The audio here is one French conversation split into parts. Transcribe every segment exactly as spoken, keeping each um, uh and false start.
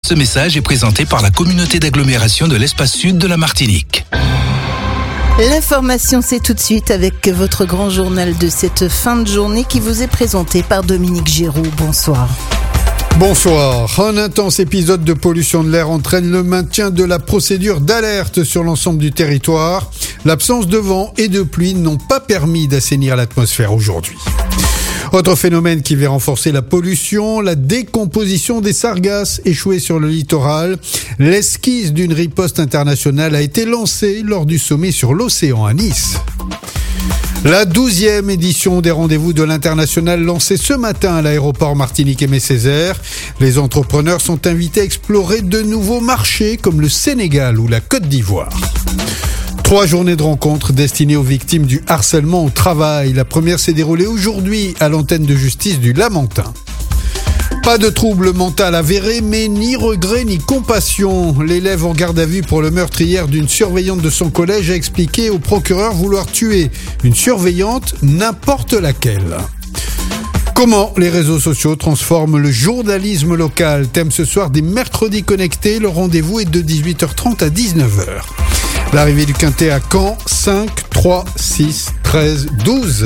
Ce message est présenté par la communauté d'agglomération de l'espace sud de la Martinique. L'information, c'est tout de suite avec votre grand journal de cette fin de journée qui vous est présenté par Dominique Giroux. Bonsoir. Bonsoir. Un intense épisode de pollution de l'air entraîne le maintien de la procédure d'alerte sur l'ensemble du territoire. L'absence de vent et de pluie n'ont pas permis d'assainir l'atmosphère aujourd'hui. Autre phénomène qui vient renforcer la pollution, la décomposition des sargasses échouées sur le littoral. L'esquisse d'une riposte internationale a été lancée lors du sommet sur l'océan à Nice. La douzième édition des rendez-vous de l'international lancée ce matin à l'aéroport Martinique-Aimé-Césaire. Les entrepreneurs sont invités à explorer de nouveaux marchés comme le Sénégal ou la Côte d'Ivoire. Trois journées de rencontres destinées aux victimes du harcèlement au travail. La première s'est déroulée aujourd'hui à l'antenne de justice du Lamentin. Pas de trouble mental avéré, mais ni regret ni compassion. L'élève en garde à vue pour le meurtre hier d'une surveillante de son collège a expliqué au procureur vouloir tuer une surveillante, n'importe laquelle. Comment les réseaux sociaux transforment le journalisme local? Thème ce soir des Mercredis Connectés. Le rendez-vous est de dix-huit heures trente à dix-neuf heures. L'arrivée du Quintet à Caen, cinq, trois, six, treize, douze.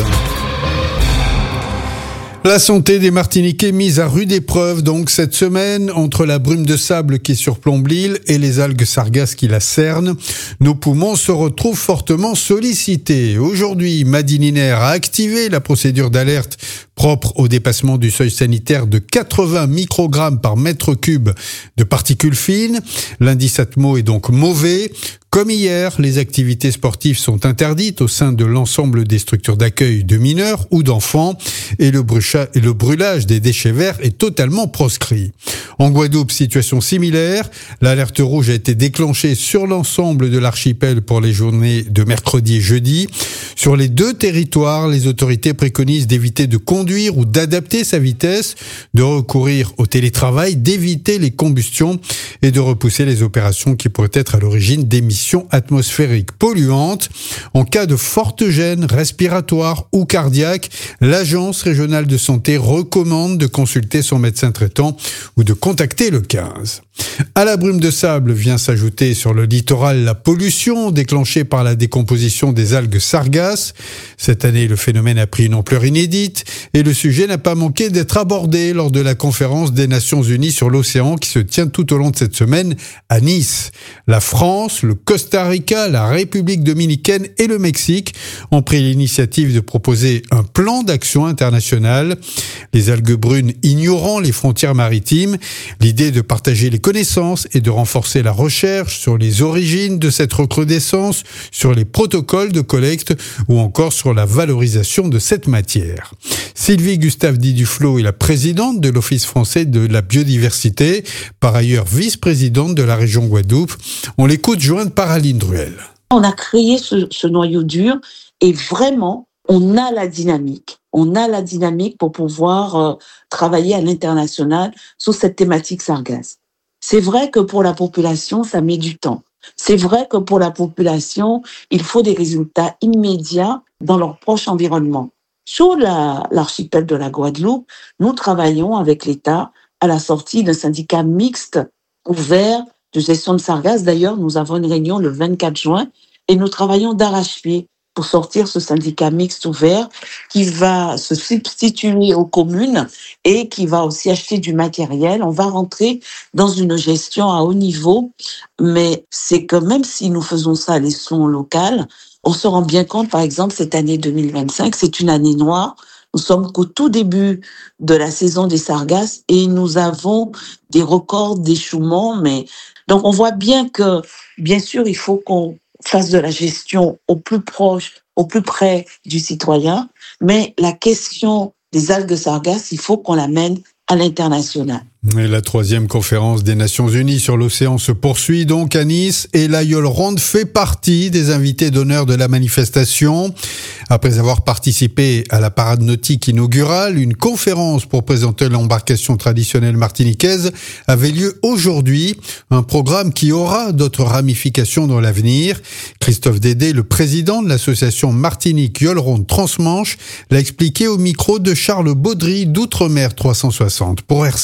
La santé des Martiniquais mise à rude épreuve donc cette semaine entre la brume de sable qui surplombe l'île et les algues sargasses qui la cernent. Nos poumons se retrouvent fortement sollicités. Aujourd'hui, Madininer a activé la procédure d'alerte propre au dépassement du seuil sanitaire de quatre-vingts microgrammes par mètre cube de particules fines. L'indice Atmo est donc mauvais. Comme hier, les activités sportives sont interdites au sein de l'ensemble des structures d'accueil de mineurs ou d'enfants et le, brucha- et le brûlage des déchets verts est totalement proscrit. En Guadeloupe, situation similaire. L'alerte rouge a été déclenchée sur l'ensemble de l'archipel pour les journées de mercredi et jeudi. Sur les deux territoires, les autorités préconisent d'éviter de conduire ou d'adapter sa vitesse, de recourir au télétravail, d'éviter les combustions et de repousser les opérations qui pourraient être à l'origine d'émissions atmosphériques polluantes. En cas de forte gêne respiratoire ou cardiaque, l'Agence régionale de santé recommande de consulter son médecin traitant ou de contacter le quinze. À la brume de sable vient s'ajouter sur le littoral la pollution déclenchée par la décomposition des algues sargasses. Cette année, le phénomène a pris une ampleur inédite et le sujet n'a pas manqué d'être abordé lors de la conférence des Nations Unies sur l'océan qui se tient tout au long de cette semaine à Nice. La France, le Costa Rica, la République dominicaine et le Mexique ont pris l'initiative de proposer un plan d'action international. Les algues brunes ignorant les frontières maritimes, l'idée de partager les connaissances et de renforcer la recherche sur les origines de cette recrudescence, sur les protocoles de collecte ou encore sur la valorisation de cette matière. Sylvie Gustave Diduflo est la présidente de l'Office français de la biodiversité, par ailleurs vice-présidente de la région Guadeloupe. On l'écoute jointe par Aline Druel. On a créé ce, ce noyau dur et vraiment, on a la dynamique. On a la dynamique pour pouvoir euh, travailler à l'international sur cette thématique sargasse. C'est vrai que pour la population, ça met du temps. C'est vrai que pour la population, il faut des résultats immédiats dans leur proche environnement. Sur la, l'archipel de la Guadeloupe, nous travaillons avec l'État à la sortie d'un syndicat mixte ouvert de gestion de sargasses. D'ailleurs, nous avons une réunion le vingt-quatre juin et nous travaillons d'arrache-pied pour sortir ce syndicat mixte ouvert qui va se substituer aux communes et qui va aussi acheter du matériel. On va rentrer dans une gestion à haut niveau, mais c'est que même si nous faisons ça à l'échelon local, on se rend bien compte, par exemple, cette année deux mille vingt-cinq, c'est une année noire. Nous sommes qu'au tout début de la saison des sargasses et nous avons des records d'échouement. Mais donc, on voit bien que, bien sûr, il faut qu'on fasse de la gestion au plus proche, au plus près du citoyen. Mais la question des algues sargasses, il faut qu'on l'amène à l'international. Et la troisième conférence des Nations Unies sur l'océan se poursuit donc à Nice et l'Aïeul Ronde fait partie des invités d'honneur de la manifestation. Après avoir participé à la parade nautique inaugurale, une conférence pour présenter l'embarcation traditionnelle martiniquaise avait lieu aujourd'hui. Un programme qui aura d'autres ramifications dans l'avenir. Christophe Dédé, le président de l'association Martinique-Aïeul Ronde Transmanche, l'a expliqué au micro de Charles Baudry d'Outre-mer trois cent soixante pour R C. On a répondu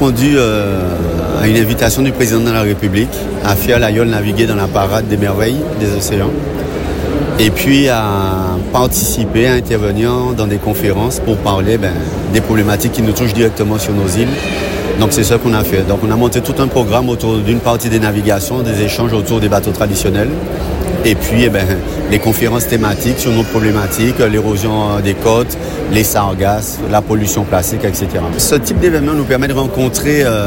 répondu euh, à une invitation du président de la République à faire l'aïeul naviguer dans la parade des merveilles des océans. Et puis à participer, à intervenir dans des conférences pour parler ben, des problématiques qui nous touchent directement sur nos îles. Donc c'est ça qu'on a fait. Donc on a monté tout un programme autour d'une partie des navigations, des échanges autour des bateaux traditionnels. Et puis eh ben, les conférences thématiques sur nos problématiques, l'érosion des côtes, les sargasses, la pollution plastique, et cetera. Ce type d'événement nous permet de rencontrer euh,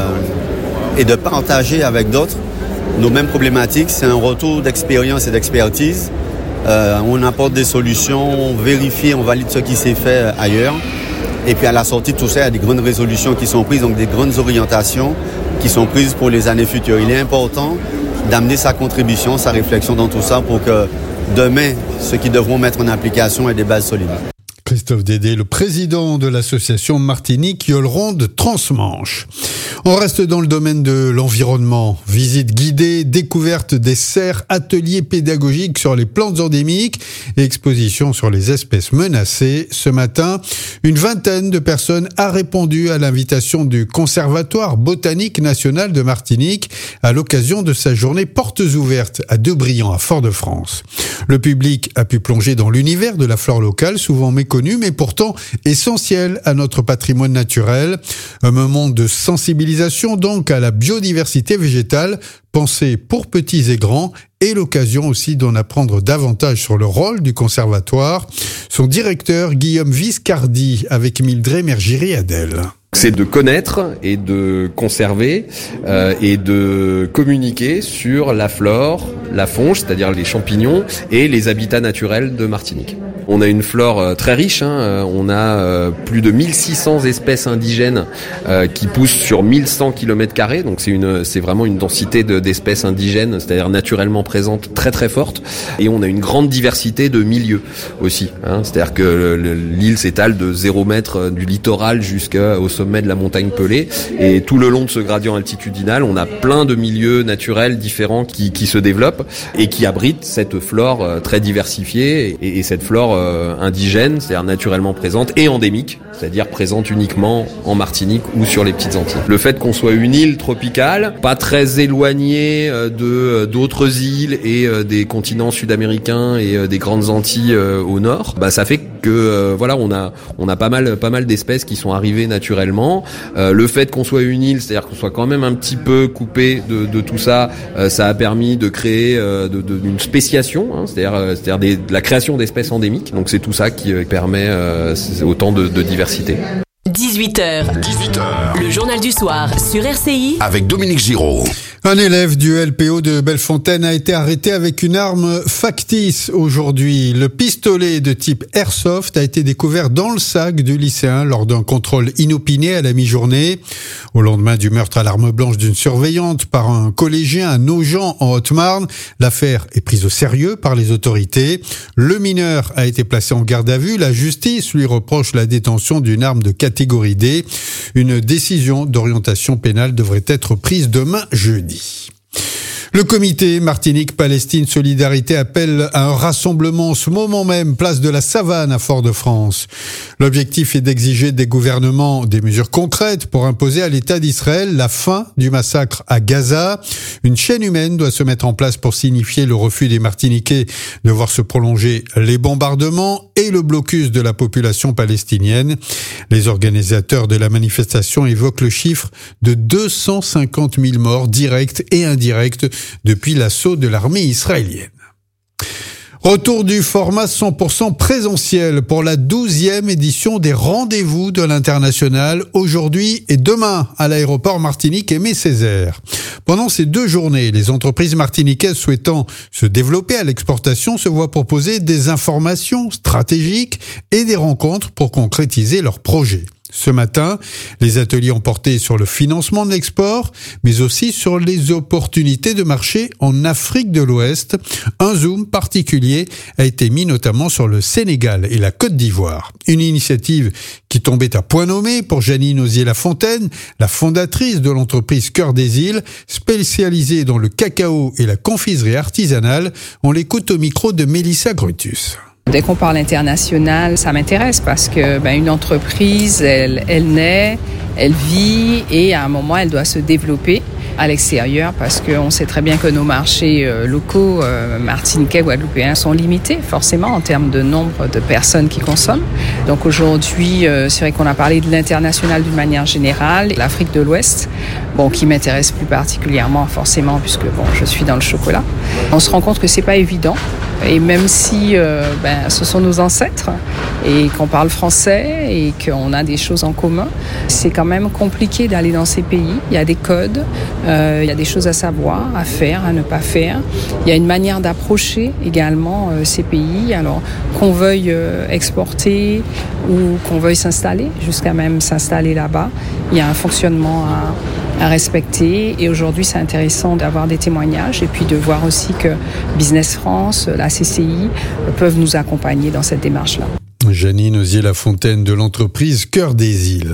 et de partager avec d'autres nos mêmes problématiques. C'est un retour d'expérience et d'expertise. Euh, on apporte des solutions, on vérifie, on valide ce qui s'est fait ailleurs. Et puis à la sortie de tout ça, il y a des grandes résolutions qui sont prises, donc des grandes orientations qui sont prises pour les années futures. Il est important d'amener sa contribution, sa réflexion dans tout ça pour que demain, ceux qui devront mettre en application aient des bases solides. Christophe Dédé, le président de l'association Martinique Yolleronde Transmanche. On reste dans le domaine de l'environnement. Visite guidée, découverte des cerfs, ateliers pédagogiques sur les plantes endémiques et exposition sur les espèces menacées. Ce matin, une vingtaine de personnes a répondu à l'invitation du Conservatoire botanique national de Martinique à l'occasion de sa journée portes ouvertes à Debriant, à Fort-de-France. Le public a pu plonger dans l'univers de la flore locale, souvent méconnue, mais pourtant essentiel à notre patrimoine naturel. Un moment de sensibilisation donc à la biodiversité végétale, pensée pour petits et grands, et l'occasion aussi d'en apprendre davantage sur le rôle du conservatoire. Son directeur, Guillaume Viscardi, avec Mildred Mergiry-Adel. C'est de connaître et de conserver euh, et de communiquer sur la flore, la faune, c'est-à-dire les champignons et les habitats naturels de Martinique. On a une flore très riche, hein. On a euh, plus de mille six cents espèces indigènes euh, qui poussent sur mille cent kilomètres carrés, donc c'est une, c'est vraiment une densité de, d'espèces indigènes, c'est-à-dire naturellement présentes, très très forte. Et on a une grande diversité de milieux aussi, hein. C'est-à-dire que le, le, l'île s'étale de zéro mètre du littoral jusqu'au sommet de la montagne Pelée, et tout le long de ce gradient altitudinal, on a plein de milieux naturels différents qui, qui se développent et qui abritent cette flore euh, très diversifiée et, et cette flore euh, indigène, c'est-à-dire naturellement présente et endémique, c'est-à-dire présente uniquement en Martinique ou sur les petites Antilles. Le fait qu'on soit une île tropicale, pas très éloignée euh, de d'autres îles et euh, des continents sud-américains et euh, des grandes Antilles euh, au nord, bah ça fait que euh, voilà, on a on a pas mal pas mal d'espèces qui sont arrivées naturellement. Euh, le fait qu'on soit une île, c'est-à-dire qu'on soit quand même un petit peu coupé de, de tout ça, euh, ça a permis de créer euh, de, de, une spéciation, hein, c'est-à-dire euh, c'est-à-dire des, de la création d'espèces endémiques. Donc c'est tout ça qui euh, permet euh, autant de, de diversité. dix-huit heures. dix-huit heures. Le journal du soir sur R C I avec Dominique Giraud. Un élève du L P O de Bellefontaine a été arrêté avec une arme factice aujourd'hui. Le pistolet de type Airsoft a été découvert dans le sac du lycéen lors d'un contrôle inopiné à la mi-journée. Au lendemain du meurtre à l'arme blanche d'une surveillante par un collégien à Nogent en Haute-Marne, l'affaire est prise au sérieux par les autorités. Le mineur a été placé en garde à vue. La justice lui reproche la détention d'une arme de catégorie D. Une décision d'orientation pénale devrait être prise demain jeudi. Le comité Martinique-Palestine Solidarité appelle à un rassemblement en ce moment même, place de la Savane à Fort-de-France. L'objectif est d'exiger des gouvernements des mesures concrètes pour imposer à l'État d'Israël la fin du massacre à Gaza. Une chaîne humaine doit se mettre en place pour signifier le refus des Martiniquais de voir se prolonger les bombardements et le blocus de la population palestinienne. Les organisateurs de la manifestation évoquent le chiffre de deux cent cinquante mille morts directs et indirects depuis l'assaut de l'armée israélienne. Retour du format cent pour cent présentiel pour la douzième édition des rendez-vous de l'international aujourd'hui et demain à l'aéroport Martinique Aimé Césaire. Pendant ces deux journées, les entreprises martiniquaises souhaitant se développer à l'exportation se voient proposer des informations stratégiques et des rencontres pour concrétiser leurs projets. Ce matin, les ateliers ont porté sur le financement de l'export, mais aussi sur les opportunités de marché en Afrique de l'Ouest. Un zoom particulier a été mis notamment sur le Sénégal et la Côte d'Ivoire. Une initiative qui tombait à point nommé pour Janine Osier-Lafontaine, la fondatrice de l'entreprise Cœur des Îles, spécialisée dans le cacao et la confiserie artisanale. On l'écoute au micro de Mélissa Grutus. Dès qu'on parle international, ça m'intéresse parce que ben, une entreprise, elle, elle naît, elle vit et à un moment, elle doit se développer à l'extérieur parce qu'on sait très bien que nos marchés euh, locaux, euh, martiniquais, guadeloupéens, sont limités forcément en termes de nombre de personnes qui consomment. Donc aujourd'hui, euh, c'est vrai qu'on a parlé de l'international d'une manière générale, l'Afrique de l'Ouest, bon, qui m'intéresse plus particulièrement forcément puisque bon, je suis dans le chocolat. On se rend compte que c'est pas évident. Et même si euh, ben, ce sont nos ancêtres et qu'on parle français et qu'on a des choses en commun, c'est quand même compliqué d'aller dans ces pays. Il y a des codes, euh, il y a des choses à savoir, à faire, à ne pas faire. Il y a une manière d'approcher également euh, ces pays. Alors qu'on veuille euh, exporter ou qu'on veuille s'installer, jusqu'à même s'installer là-bas, il y a un fonctionnement à à respecter et aujourd'hui c'est intéressant d'avoir des témoignages et puis de voir aussi que Business France, la C C I peuvent nous accompagner dans cette démarche-là. Janine Osier-Lafontaine de l'entreprise Cœur des Îles.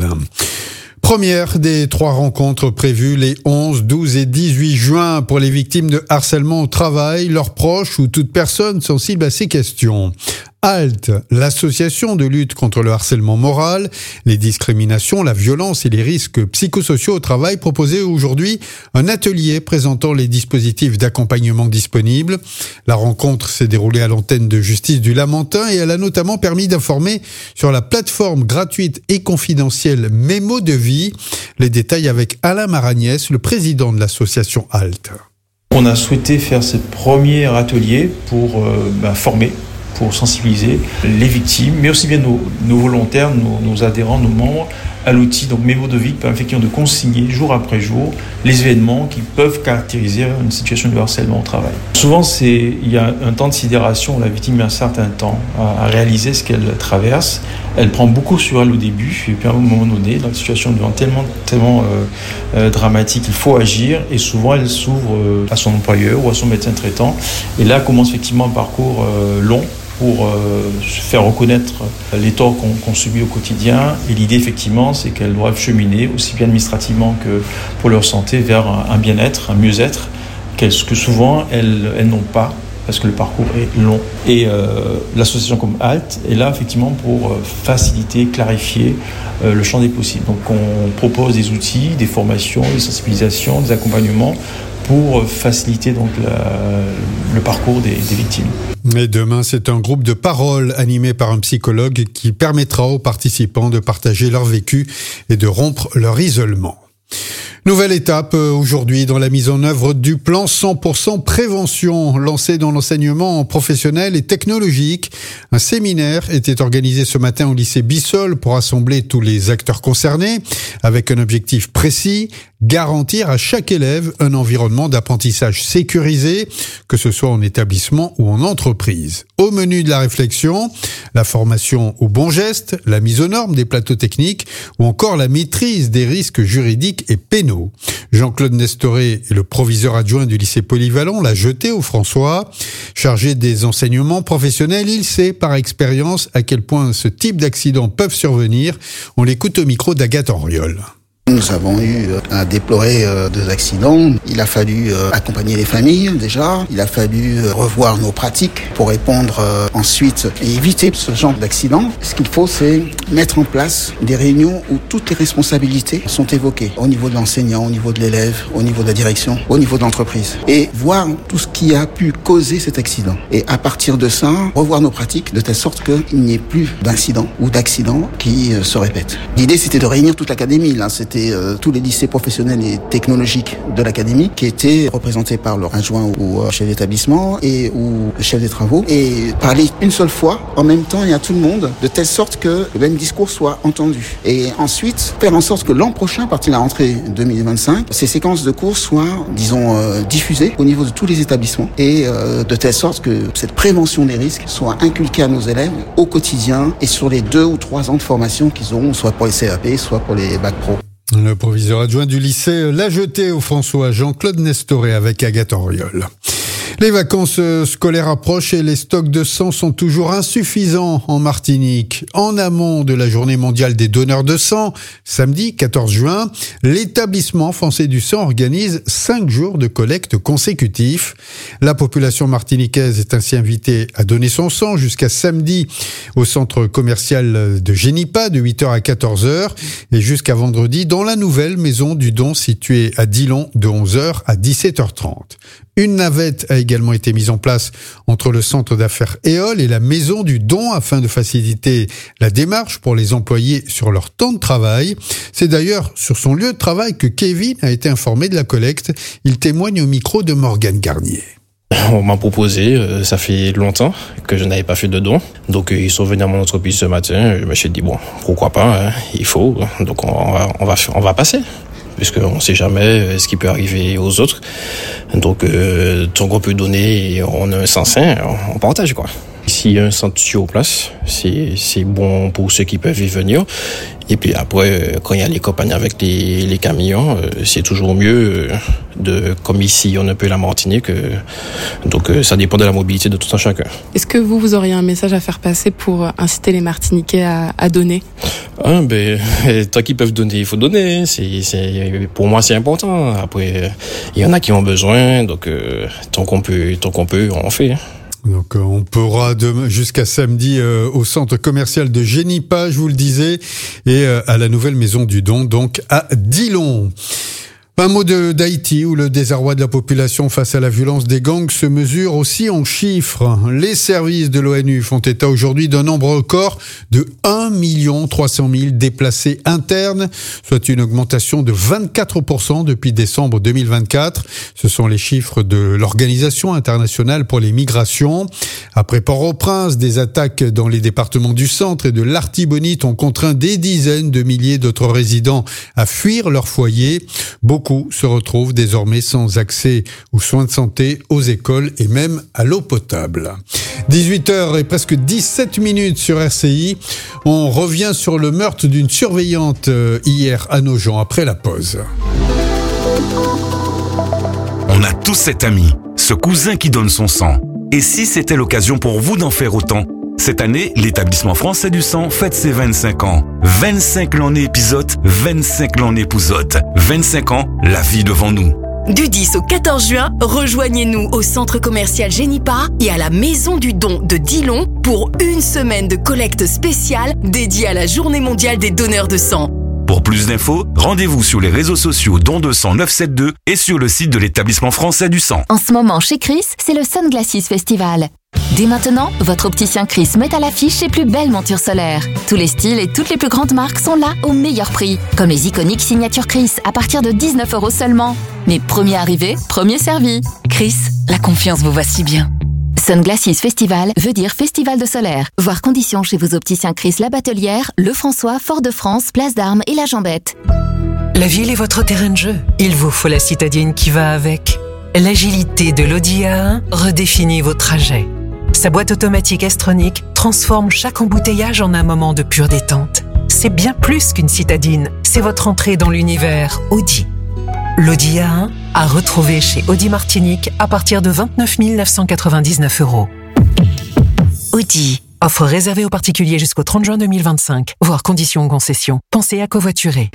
Première des trois rencontres prévues les onze, douze et dix-huit juin pour les victimes de harcèlement au travail, leurs proches ou toute personne sensible à ces questions. HALT, l'association de lutte contre le harcèlement moral, les discriminations, la violence et les risques psychosociaux au travail, proposait aujourd'hui un atelier présentant les dispositifs d'accompagnement disponibles. La rencontre s'est déroulée à l'antenne de Justice du Lamentin et elle a notamment permis d'informer sur la plateforme gratuite et confidentielle Mémo de vie. Les détails avec Alain Maragnès, le président de l'association HALT. On a souhaité faire ce premier atelier pour euh, bah, former, pour sensibiliser les victimes, mais aussi bien nos, nos volontaires, nos, nos adhérents, nos membres, à l'outil donc Mémo de vie qui permet effectivement de consigner jour après jour les événements qui peuvent caractériser une situation de harcèlement au travail. Souvent, c'est, il y a un temps de sidération, la victime met un certain temps à, à réaliser ce qu'elle traverse. Elle prend beaucoup sur elle au début, et puis à un moment donné, dans une situation devient tellement, tellement euh, euh, dramatique, il faut agir, et souvent elle s'ouvre euh, à son employeur ou à son médecin traitant, et là commence effectivement un parcours euh, long, pour euh, faire reconnaître les torts qu'on, qu'on subit au quotidien. Et l'idée, effectivement, c'est qu'elles doivent cheminer, aussi bien administrativement que pour leur santé, vers un, un bien-être, un mieux-être, que souvent, elles, elles n'ont pas, parce que le parcours est long. Et euh, l'association comme HALT est là, effectivement, pour faciliter, clarifier euh, le champ des possibles. Donc, on propose des outils, des formations, des sensibilisations, des accompagnements, pour faciliter donc la, le parcours des, des victimes. Et demain, c'est un groupe de parole animé par un psychologue qui permettra aux participants de partager leur vécu et de rompre leur isolement. Nouvelle étape aujourd'hui dans la mise en œuvre du plan cent pour cent prévention lancé dans l'enseignement professionnel et technologique. Un séminaire était organisé ce matin au lycée Bissol pour rassembler tous les acteurs concernés avec un objectif précis, garantir à chaque élève un environnement d'apprentissage sécurisé, que ce soit en établissement ou en entreprise. Au menu de la réflexion, la formation aux bons gestes, la mise aux normes des plateaux techniques ou encore la maîtrise des risques juridiques et pénaux. Jean-Claude Nestoré est le proviseur adjoint du lycée Polyvalent, l'a jeté au François. Chargé des enseignements professionnels, il sait par expérience à quel point ce type d'accidents peuvent survenir. On l'écoute au micro d'Agathe Henriol. Nous avons eu à déplorer deux accidents. Il a fallu accompagner les familles déjà. Il a fallu revoir nos pratiques pour répondre ensuite et éviter ce genre d'accident. Ce qu'il faut, c'est mettre en place des réunions où toutes les responsabilités sont évoquées au niveau de l'enseignant, au niveau de l'élève, au niveau de la direction, au niveau de l'entreprise. Et voir tout ce qui a pu causer cet accident. Et à partir de ça, revoir nos pratiques de telle sorte qu'il n'y ait plus d'incidents ou d'accidents qui se répètent. L'idée, c'était de réunir toute l'académie. Là, c'était Euh, tous les lycées professionnels et technologiques de l'académie qui étaient représentés par leur adjoint ou euh, chef d'établissement et ou chef des travaux et parler une seule fois en même temps et à tout le monde de telle sorte que le même discours soit entendu. Et ensuite faire en sorte que l'an prochain, à partir de la rentrée deux mille vingt-cinq, ces séquences de cours soient, disons, euh, diffusées au niveau de tous les établissements et euh, de telle sorte que cette prévention des risques soit inculquée à nos élèves au quotidien et sur les deux ou trois ans de formation qu'ils auront, soit pour les C A P, soit pour les bacs pro. Le proviseur adjoint du lycée l'a jeté au François, Jean-Claude Nestoré avec Agathe Henriol. Les vacances scolaires approchent et les stocks de sang sont toujours insuffisants en Martinique. En amont de la journée mondiale des donneurs de sang, samedi quatorze juin, l'établissement français du sang organise cinq jours de collecte consécutifs. La population martiniquaise est ainsi invitée à donner son sang jusqu'à samedi au centre commercial de Génipa de huit heures à quatorze heures et jusqu'à vendredi dans la nouvelle maison du don située à Dillon de onze heures à dix-sept heures trente. Une navette a également été mise en place entre le centre d'affaires Éole et la maison du don afin de faciliter la démarche pour les employés sur leur temps de travail. C'est d'ailleurs sur son lieu de travail que Kevin a été informé de la collecte. Il témoigne au micro de Morgane Garnier. On m'a proposé, euh, ça fait longtemps que je n'avais pas fait de don. Donc euh, ils sont venus à mon entreprise ce matin. Je me suis dit, bon, pourquoi pas, hein, il faut. Donc on va, on va, on va passer. Puisqu'on ne sait jamais ce qui peut arriver aux autres. Donc, euh, tant qu'on peut donner et on a un sang sain, on partage, quoi. S'il y a un centre sur place, c'est, c'est bon pour ceux qui peuvent y venir. Et puis après, quand il y a les campagnes avec les, les camions, c'est toujours mieux de, comme ici, on a un peu la Martinique. Donc, ça dépend de la mobilité de tout un chacun. Est-ce que vous, vous auriez un message à faire passer pour inciter les Martiniquais à, à donner? Ah, ben, tant qu'ils peuvent donner, il faut donner. C'est, c'est, pour moi, c'est important. Après, il y en a qui ont besoin. Donc, euh, tant qu'on peut, tant qu'on peut, on fait. Donc on pourra demain jusqu'à samedi euh, au centre commercial de Génipa, je vous le disais, et euh, à la nouvelle maison du don, donc à Dillon. Un mot de d'Haïti où le désarroi de la population face à la violence des gangs se mesure aussi en chiffres. Les services de l'ONU font état aujourd'hui d'un nombre record de un million trois cent mille déplacés internes, soit une augmentation de vingt-quatre pour cent depuis décembre deux mille vingt-quatre. Ce sont les chiffres de l'Organisation internationale pour les migrations. Après Port-au-Prince, des attaques dans les départements du centre et de l'Artibonite ont contraint des dizaines de milliers d'autres résidents à fuir leur foyer. Beaucoup Beaucoup se retrouvent désormais sans accès aux soins de santé, aux écoles et même à l'eau potable. dix-huit heures et presque dix-sept minutes sur R C I. On revient sur le meurtre d'une surveillante hier à Nogent après la pause. On a tous cet ami, ce cousin qui donne son sang. Et si c'était l'occasion pour vous d'en faire autant ? Cette année, l'établissement français du sang fête ses vingt-cinq ans. vingt-cinq l'année épisode, vingt-cinq l'année épousode. vingt-cinq ans, la vie devant nous. Du dix au quatorze juin, rejoignez-nous au centre commercial Génipa et à la maison du don de Dillon pour une semaine de collecte spéciale dédiée à la journée mondiale des donneurs de sang. Pour plus d'infos, rendez-vous sur les réseaux sociaux Don de Sang neuf cent soixante-douze et sur le site de l'établissement français du sang. En ce moment, chez Chris, c'est le Sunglasses Festival. Dès maintenant, votre opticien Chris met à l'affiche ses plus belles montures solaires. Tous les styles et toutes les plus grandes marques sont là au meilleur prix. Comme les iconiques signatures Chris à partir de dix-neuf euros seulement. Mais premier arrivé, premier servi. Chris, la confiance vous va si bien. Sunglasses Festival veut dire festival de solaire. Voir conditions chez vos opticiens Chris La Batelière, Le François, Fort-de-France, Place d'Armes et La Jambette. La ville est votre terrain de jeu. Il vous faut la citadine qui va avec. L'agilité de l'Audi A un redéfinit vos trajets. Sa boîte automatique S-Tronic transforme chaque embouteillage en un moment de pure détente. C'est bien plus qu'une citadine, c'est votre entrée dans l'univers Audi. L'Audi A un à retrouver chez Audi Martinique à partir de vingt-neuf mille neuf cent quatre-vingt-dix-neuf euros. Audi. Offre réservée aux particuliers jusqu'au trente juin deux mille vingt-cinq. Voir conditions en concession. Pensez à covoiturer.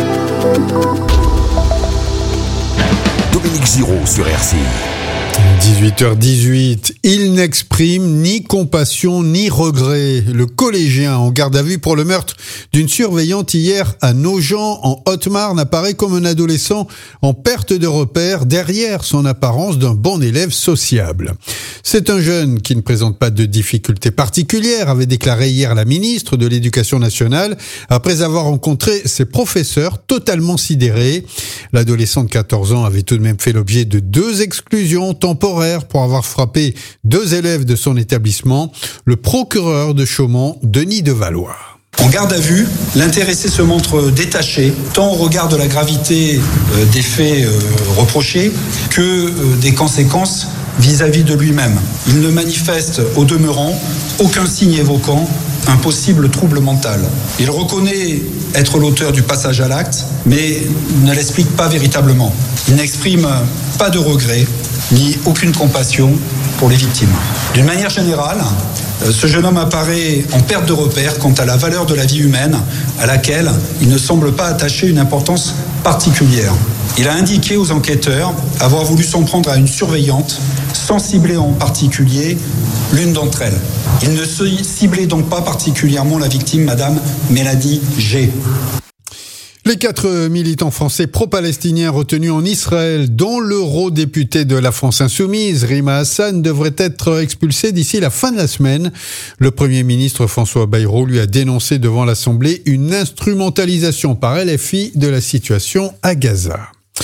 Dominique Giraud sur R C I. dix-huit heures dix-huit, il n'exprime ni compassion ni regret. Le collégien en garde à vue pour le meurtre d'une surveillante hier à Nogent en Haute-Marne apparaît comme un adolescent en perte de repère derrière son apparence d'un bon élève sociable. C'est un jeune qui ne présente pas de difficultés particulières, avait déclaré hier la ministre de l'Éducation nationale après avoir rencontré ses professeurs totalement sidérés. L'adolescent de quatorze ans avait tout de même fait l'objet de deux exclusions temporaire pour avoir frappé deux élèves de son établissement, le procureur de Chaumont, Denis Devalois. En garde à vue, l'intéressé se montre détaché, tant au regard de la gravité des faits reprochés que des conséquences vis-à-vis de lui-même. Il ne manifeste au demeurant aucun signe évoquant un possible trouble mental. Il reconnaît être l'auteur du passage à l'acte, mais ne l'explique pas véritablement. Il n'exprime pas de regret ni aucune compassion pour les victimes. D'une manière générale, ce jeune homme apparaît en perte de repère quant à la valeur de la vie humaine, à laquelle il ne semble pas attacher une importance particulière. Il a indiqué aux enquêteurs avoir voulu s'en prendre à une surveillante, sans cibler en particulier l'une d'entre elles. Il ne ciblait donc pas particulièrement la victime, Madame Mélanie G. Les quatre militants français pro-palestiniens retenus en Israël, dont l'eurodéputé de la France Insoumise, Rima Hassan, devrait être expulsé d'ici la fin de la semaine. Le Premier ministre François Bayrou lui a dénoncé devant l'Assemblée une instrumentalisation par L F I de la situation à Gaza.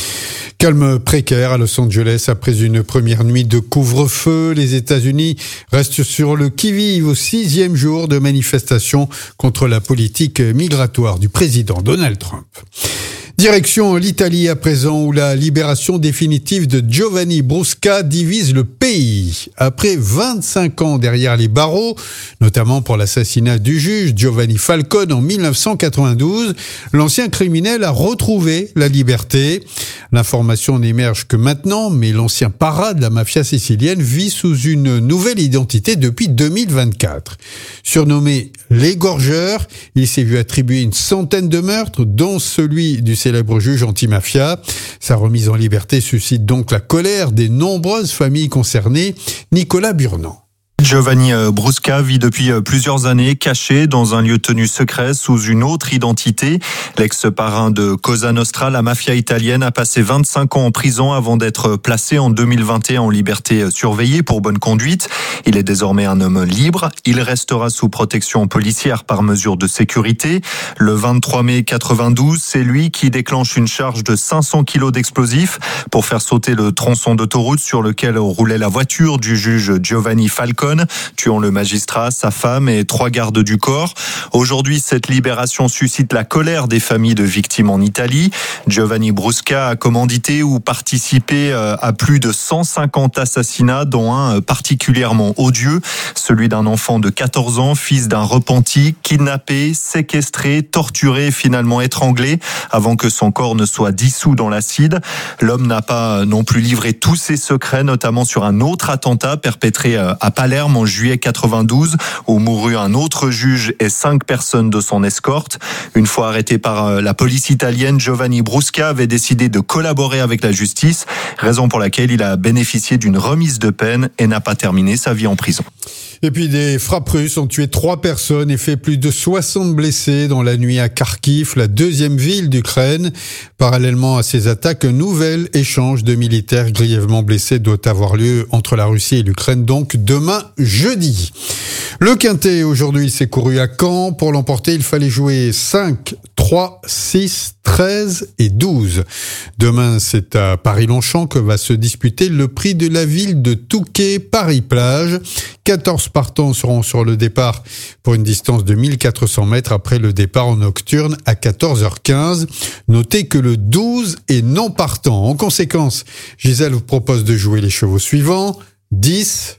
Calme précaire à Los Angeles après une première nuit de couvre-feu. Les États-Unis restent sur le qui-vive au sixième jour de manifestation contre la politique migratoire du président Donald Trump. Direction l'Italie à présent, où la libération définitive de Giovanni Brusca divise le pays. Après vingt-cinq ans derrière les barreaux, notamment pour l'assassinat du juge Giovanni Falcone en dix-neuf cent quatre-vingt-douze, l'ancien criminel a retrouvé la liberté. L'information n'émerge que maintenant, mais l'ancien para de la mafia sicilienne vit sous une nouvelle identité depuis deux mille vingt-quatre. Surnommé l'égorgeur, il s'est vu attribuer une centaine de meurtres, dont celui du célèbre juge anti-mafia. Sa remise en liberté suscite donc la colère des nombreuses familles concernées. Nicolas Burnand. Giovanni Brusca vit depuis plusieurs années caché dans un lieu tenu secret sous une autre identité. L'ex-parrain de Cosa Nostra, la mafia italienne, a passé vingt-cinq ans en prison avant d'être placé en deux mille vingt et un en liberté surveillée pour bonne conduite. Il est désormais un homme libre. Il restera sous protection policière par mesure de sécurité. Le vingt-trois mai quatre-vingt-douze, c'est lui qui déclenche une charge de cinq cents kilos d'explosifs pour faire sauter le tronçon d'autoroute sur lequel roulait la voiture du juge Giovanni Falcone, tuant le magistrat, sa femme et trois gardes du corps. Aujourd'hui, cette libération suscite la colère des familles de victimes en Italie. Giovanni Brusca a commandité ou participé à plus de cent cinquante assassinats, dont un particulièrement odieux, celui d'un enfant de quatorze ans, fils d'un repenti, kidnappé, séquestré, torturé et finalement étranglé avant que son corps ne soit dissous dans l'acide. L'homme n'a pas non plus livré tous ses secrets, notamment sur un autre attentat perpétré à Palerme en juillet quatre-vingt-douze, où mourut un autre juge et cinq personnes de son escorte. Une fois arrêté par la police italienne, Giovanni Brusca avait décidé de collaborer avec la justice, raison pour laquelle il a bénéficié d'une remise de peine et n'a pas terminé sa vie en prison. Et puis des frappes russes ont tué trois personnes et fait plus de soixante blessés dans la nuit à Kharkiv, la deuxième ville d'Ukraine. Parallèlement à ces attaques, un nouvel échange de militaires grièvement blessés doit avoir lieu entre la Russie et l'Ukraine, donc demain jeudi. Le quintet aujourd'hui s'est couru à Caen. Pour l'emporter, il fallait jouer cinq, trois, six, treize et douze. Demain, c'est à Paris-Longchamp que va se disputer le prix de la ville de Touquet, Paris-Plage. quatorze partants seront sur le départ pour une distance de mille quatre cents mètres après le départ en nocturne à quatorze heures quinze. Notez que le douze est non partant. En conséquence, Gisèle vous propose de jouer les chevaux suivants. dix,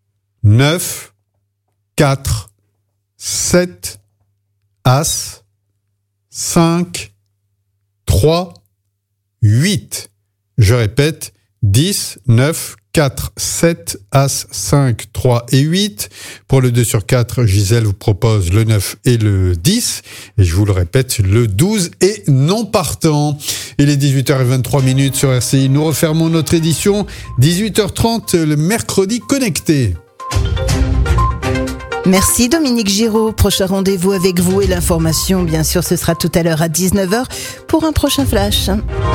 neuf, quatre, sept, As, cinq, trois, huit. Je répète, dix, neuf, quatre, sept, As, cinq, trois et huit. Pour le deux sur quatre, Gisèle vous propose le neuf et le dix. Et je vous le répète, le douze est non partant. Il est dix-huit heures vingt-trois sur R C I. Nous refermons notre édition. dix-huit heures trente, le mercredi connecté. Merci Dominique Giraud. Prochain rendez-vous avec vous et l'information, bien sûr, ce sera tout à l'heure à dix-neuf heures pour un prochain flash.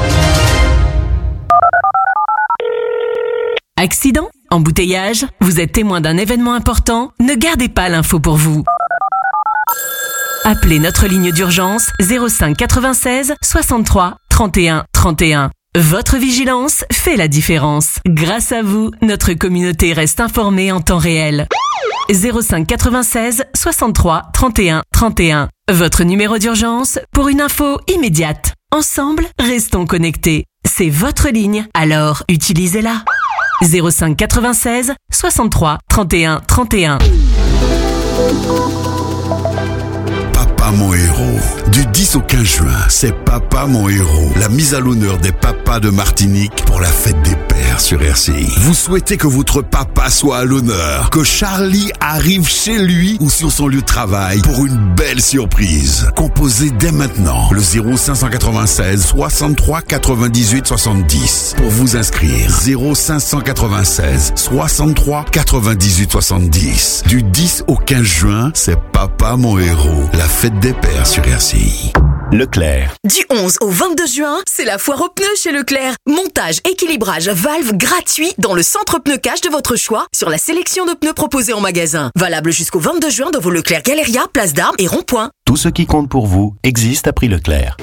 Accident? Embouteillage? Vous êtes témoin d'un événement important? Ne gardez pas l'info pour vous. Appelez notre ligne d'urgence zéro cinq quatre-vingt-seize soixante-trois trente et un trente et un. Votre vigilance fait la différence. Grâce à vous, notre communauté reste informée en temps réel. zéro cinq quatre-vingt-seize soixante-trois trente et un trente et un. Votre numéro d'urgence pour une info immédiate. Ensemble, restons connectés. C'est votre ligne, alors utilisez-la. zéro cinq quatre-vingt-seize soixante-trois trente et un trente et un. Papa Papa mon héros. Du dix au quinze juin, c'est Papa mon héros. La mise à l'honneur des papas de Martinique pour la fête des pères sur R C I. Vous souhaitez que votre papa soit à l'honneur, que Charlie arrive chez lui ou sur son lieu de travail pour une belle surprise. Composez dès maintenant le zéro cinq cent quatre-vingt-seize soixante-trois quatre-vingt-dix-huit soixante-dix pour vous inscrire. zéro cinq cent quatre-vingt-seize soixante-trois quatre-vingt-dix-huit soixante-dix. Du dix au quinze juin, c'est Papa mon héros. La fête des pères sur R C I. Leclerc. Du onze au vingt-deux juin, c'est la foire aux pneus chez Leclerc. Montage, équilibrage, valve gratuit dans le centre pneu cash de votre choix sur la sélection de pneus proposés en magasin. Valable jusqu'au vingt-deux juin dans vos Leclerc Galeria, Place d'Armes et Rond-Point. Tout ce qui compte pour vous existe à prix Leclerc.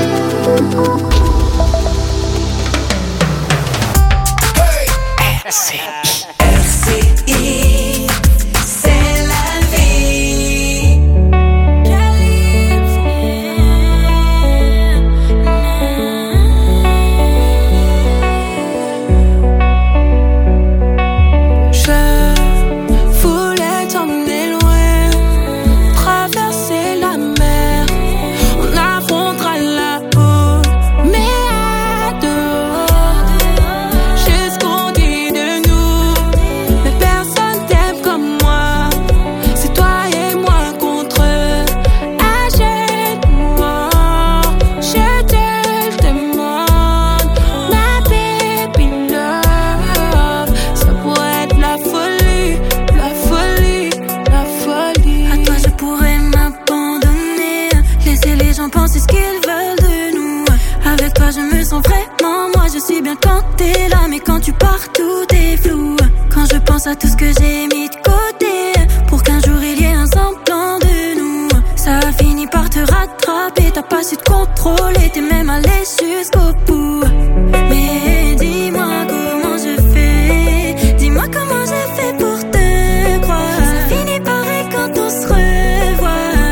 R C I. R C I, c'est la vie. Je voulais t'emmener loin, traverser la mer, on affrontera la haute, mais à deux, jusqu'au dit de nous, mais personne t'aime comme moi, c'est toi et moi contre eux, achète-moi, je te le demande, ma baby love, ça pourrait être la folie, la folie, la folie. À toi je pourrais m'abandonner, laisser les gens penser ce qu'ils veulent de nous. Avec toi je me sens vraiment moi, je suis bien quand t'es là, mais quand tu pars tout est flou. Quand je pense à tout ce que j'ai mis de côté pour qu'un jour il y ait un semblant de nous, ça a fini par te rattraper, t'as pas su te contrôler, t'es même allé jusqu'au bout. Mais dis-moi comment je fais, dis-moi comment j'ai fait pour te croire, ça finit pareil quand on se revoit.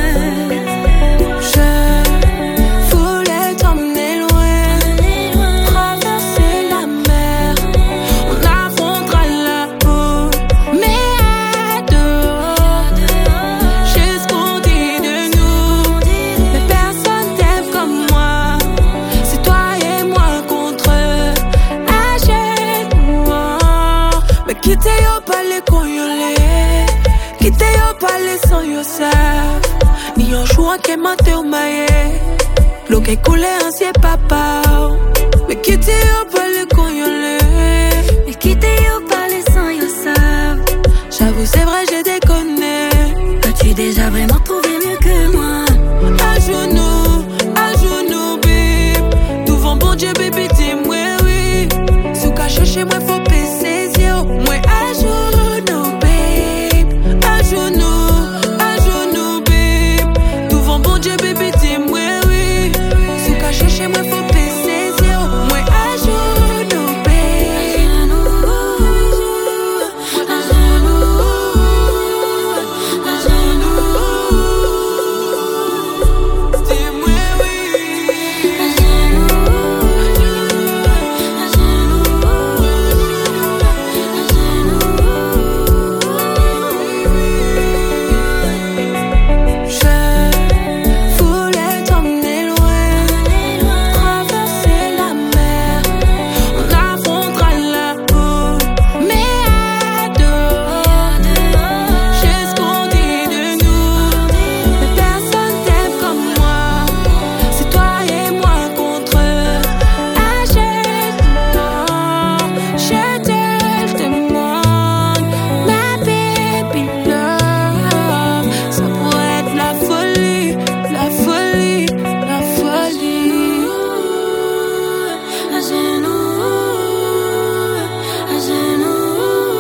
Je voulais t'emmener loin, traverser la mer, on affrontera la haute, mais à deux, jusqu'au dit de nous, mais personne t'aime comme moi, c'est toi et moi contre eux, achète-moi, mais quitte yo pas les cognolés, quitte yo pas les sans yo savent, ni un jour que mate au maye, l'eau qui coule ancien papa, mais quitte yo pas les cognolés, Mais quitter yo pas les sans yo savent, j'avoue c'est vrai j'ai déconné, as-tu déjà vraiment trouvé mieux que moi? à genoux, à genoux bip, devant bon Dieu baby dis-moi oui, sous caché chez moi faut baisser ses yeux, moi à genoux babe, à genoux, à genoux babe, devant bon Dieu baby dis-moi oui, sous caché chez moi faut baisser ses yeux, moi à genoux babe, À genoux, à genoux, dis-moi oui, à genoux, à genoux, je voulais t'emmener loin, traverser la mer, on affrontera la haute, mais à deux, jusqu'au dit de nous, mais personne t'aime comme moi, c'est toi et moi contre eux, achète-moi, je te le demande, ma baby love, ça pourrait être la folie, la folie, la folie. à genoux, à genoux.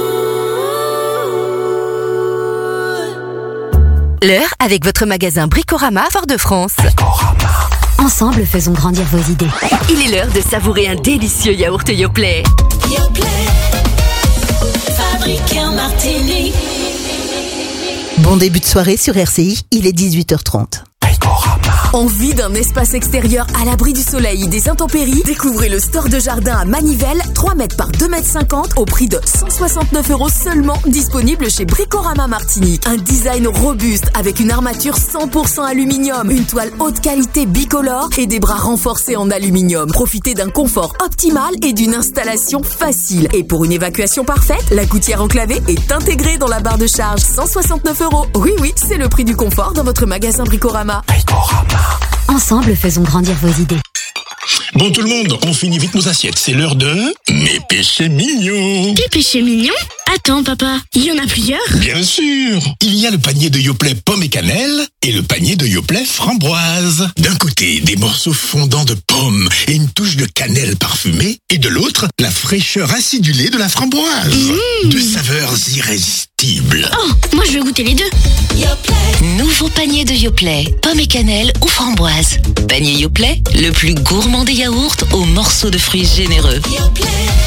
L'heure avec votre magasin Bricorama Fort-de-France. Ensemble, faisons grandir vos idées. Il est l'heure de savourer un délicieux yaourt Yoplait. Yoplait, fabriqué en Martinique. Bon début de soirée sur R C I, il est dix-huit heures trente. Bricorama. Envie d'un espace extérieur à l'abri du soleil et des intempéries? Découvrez le store de jardin à Manivelle, trois mètres par deux mètres cinquante au prix de cent soixante-neuf euros seulement, disponible chez Bricorama Martinique. Un design robuste avec une armature cent pour cent aluminium, une toile haute qualité bicolore et des bras renforcés en aluminium. Profitez d'un confort optimal et d'une installation facile. Et pour une évacuation parfaite, la gouttière enclavée est intégrée dans la barre de charge. cent soixante-neuf euros. Oui, oui, c'est le prix du confort dans votre magasin Bricorama. Bricorama. Ensemble, faisons grandir vos idées. Bon tout le monde, on finit vite nos assiettes. C'est l'heure de mes péchés mignons. Des péchés mignons? Attends papa, il y en a plusieurs? Bien sûr. Il y a le panier de Yoplait pomme et cannelle et le panier de Yoplait framboise. D'un côté, des morceaux fondants de pommes et une touche de cannelle parfumée. Et de l'autre, la fraîcheur acidulée de la framboise. Mmh. Deux saveurs irrésistibles. Oh, moi je veux goûter les deux. Yoplait. Nouveau panier de Yoplait, pomme et cannelle ou framboise. Panier Yoplait, le plus gourmand des yaourts aux morceaux de fruits généreux. Yoplait.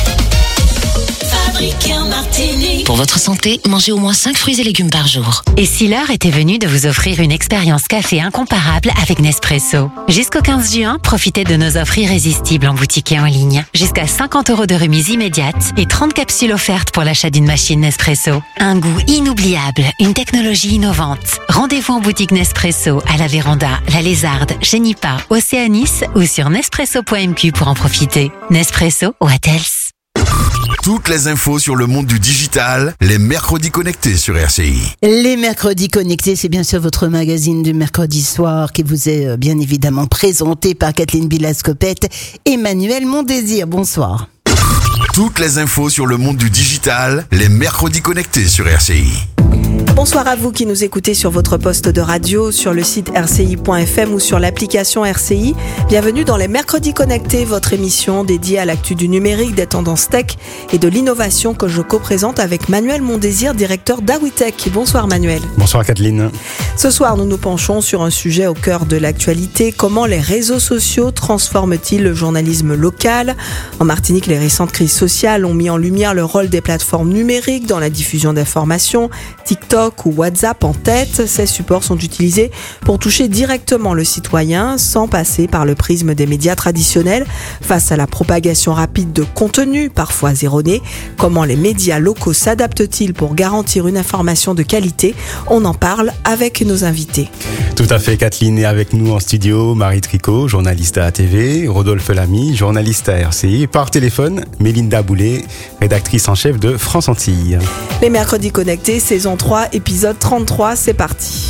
Fabriqué en Martinique. Pour votre santé, mangez au moins cinq fruits et légumes par jour. Et si l'heure était venue de vous offrir une expérience café incomparable avec Nespresso? Jusqu'au quinze juin, profitez de nos offres irrésistibles en boutique et en ligne. Jusqu'à cinquante euros de remise immédiate et trente capsules offertes pour l'achat d'une machine Nespresso. Un goût inoubliable, une technologie innovante. Rendez-vous en boutique Nespresso à la Véranda, la Lézarde, Genipa, Océanis ou sur nespresso point m q pour en profiter. Nespresso, what else? Toutes les infos sur le monde du digital, les mercredis connectés sur R C I. Les mercredis connectés, c'est bien sûr votre magazine du mercredi soir qui vous est bien évidemment présenté par Kathleen Bilascopette et Manuel Mondésir. Bonsoir. Toutes les infos sur le monde du digital, les mercredis connectés sur R C I. Bonsoir à vous qui nous écoutez sur votre poste de radio, sur le site r c i point f m ou sur l'application R C I. Bienvenue dans les Mercredis Connectés, votre émission dédiée à l'actu du numérique, des tendances tech et de l'innovation que je co-présente avec Manuel Mondésir, directeur d'Awitech. Bonsoir Manuel. Bonsoir Kathleen. Ce soir, nous nous penchons sur un sujet au cœur de l'actualité. Comment les réseaux sociaux transforment-ils le journalisme local? En Martinique, les récentes crises sociales ont mis en lumière le rôle des plateformes numériques dans la diffusion d'informations. TikTok ou WhatsApp en tête, ces supports sont utilisés pour toucher directement le citoyen sans passer par le prisme des médias traditionnels. Face à la propagation rapide de contenus, parfois erronés, comment les médias locaux s'adaptent-ils pour garantir une information de qualité? On en parle avec nos invités. Tout à fait, Kathleen est avec nous en studio, Marie Tricot, journaliste à A T V, Rodolphe Lamy, journaliste à R C I, par téléphone, Mélinda Boulet, rédactrice en chef de France Antilles. Les mercredis connectés, saison trois, épisode trente-trois, c'est parti.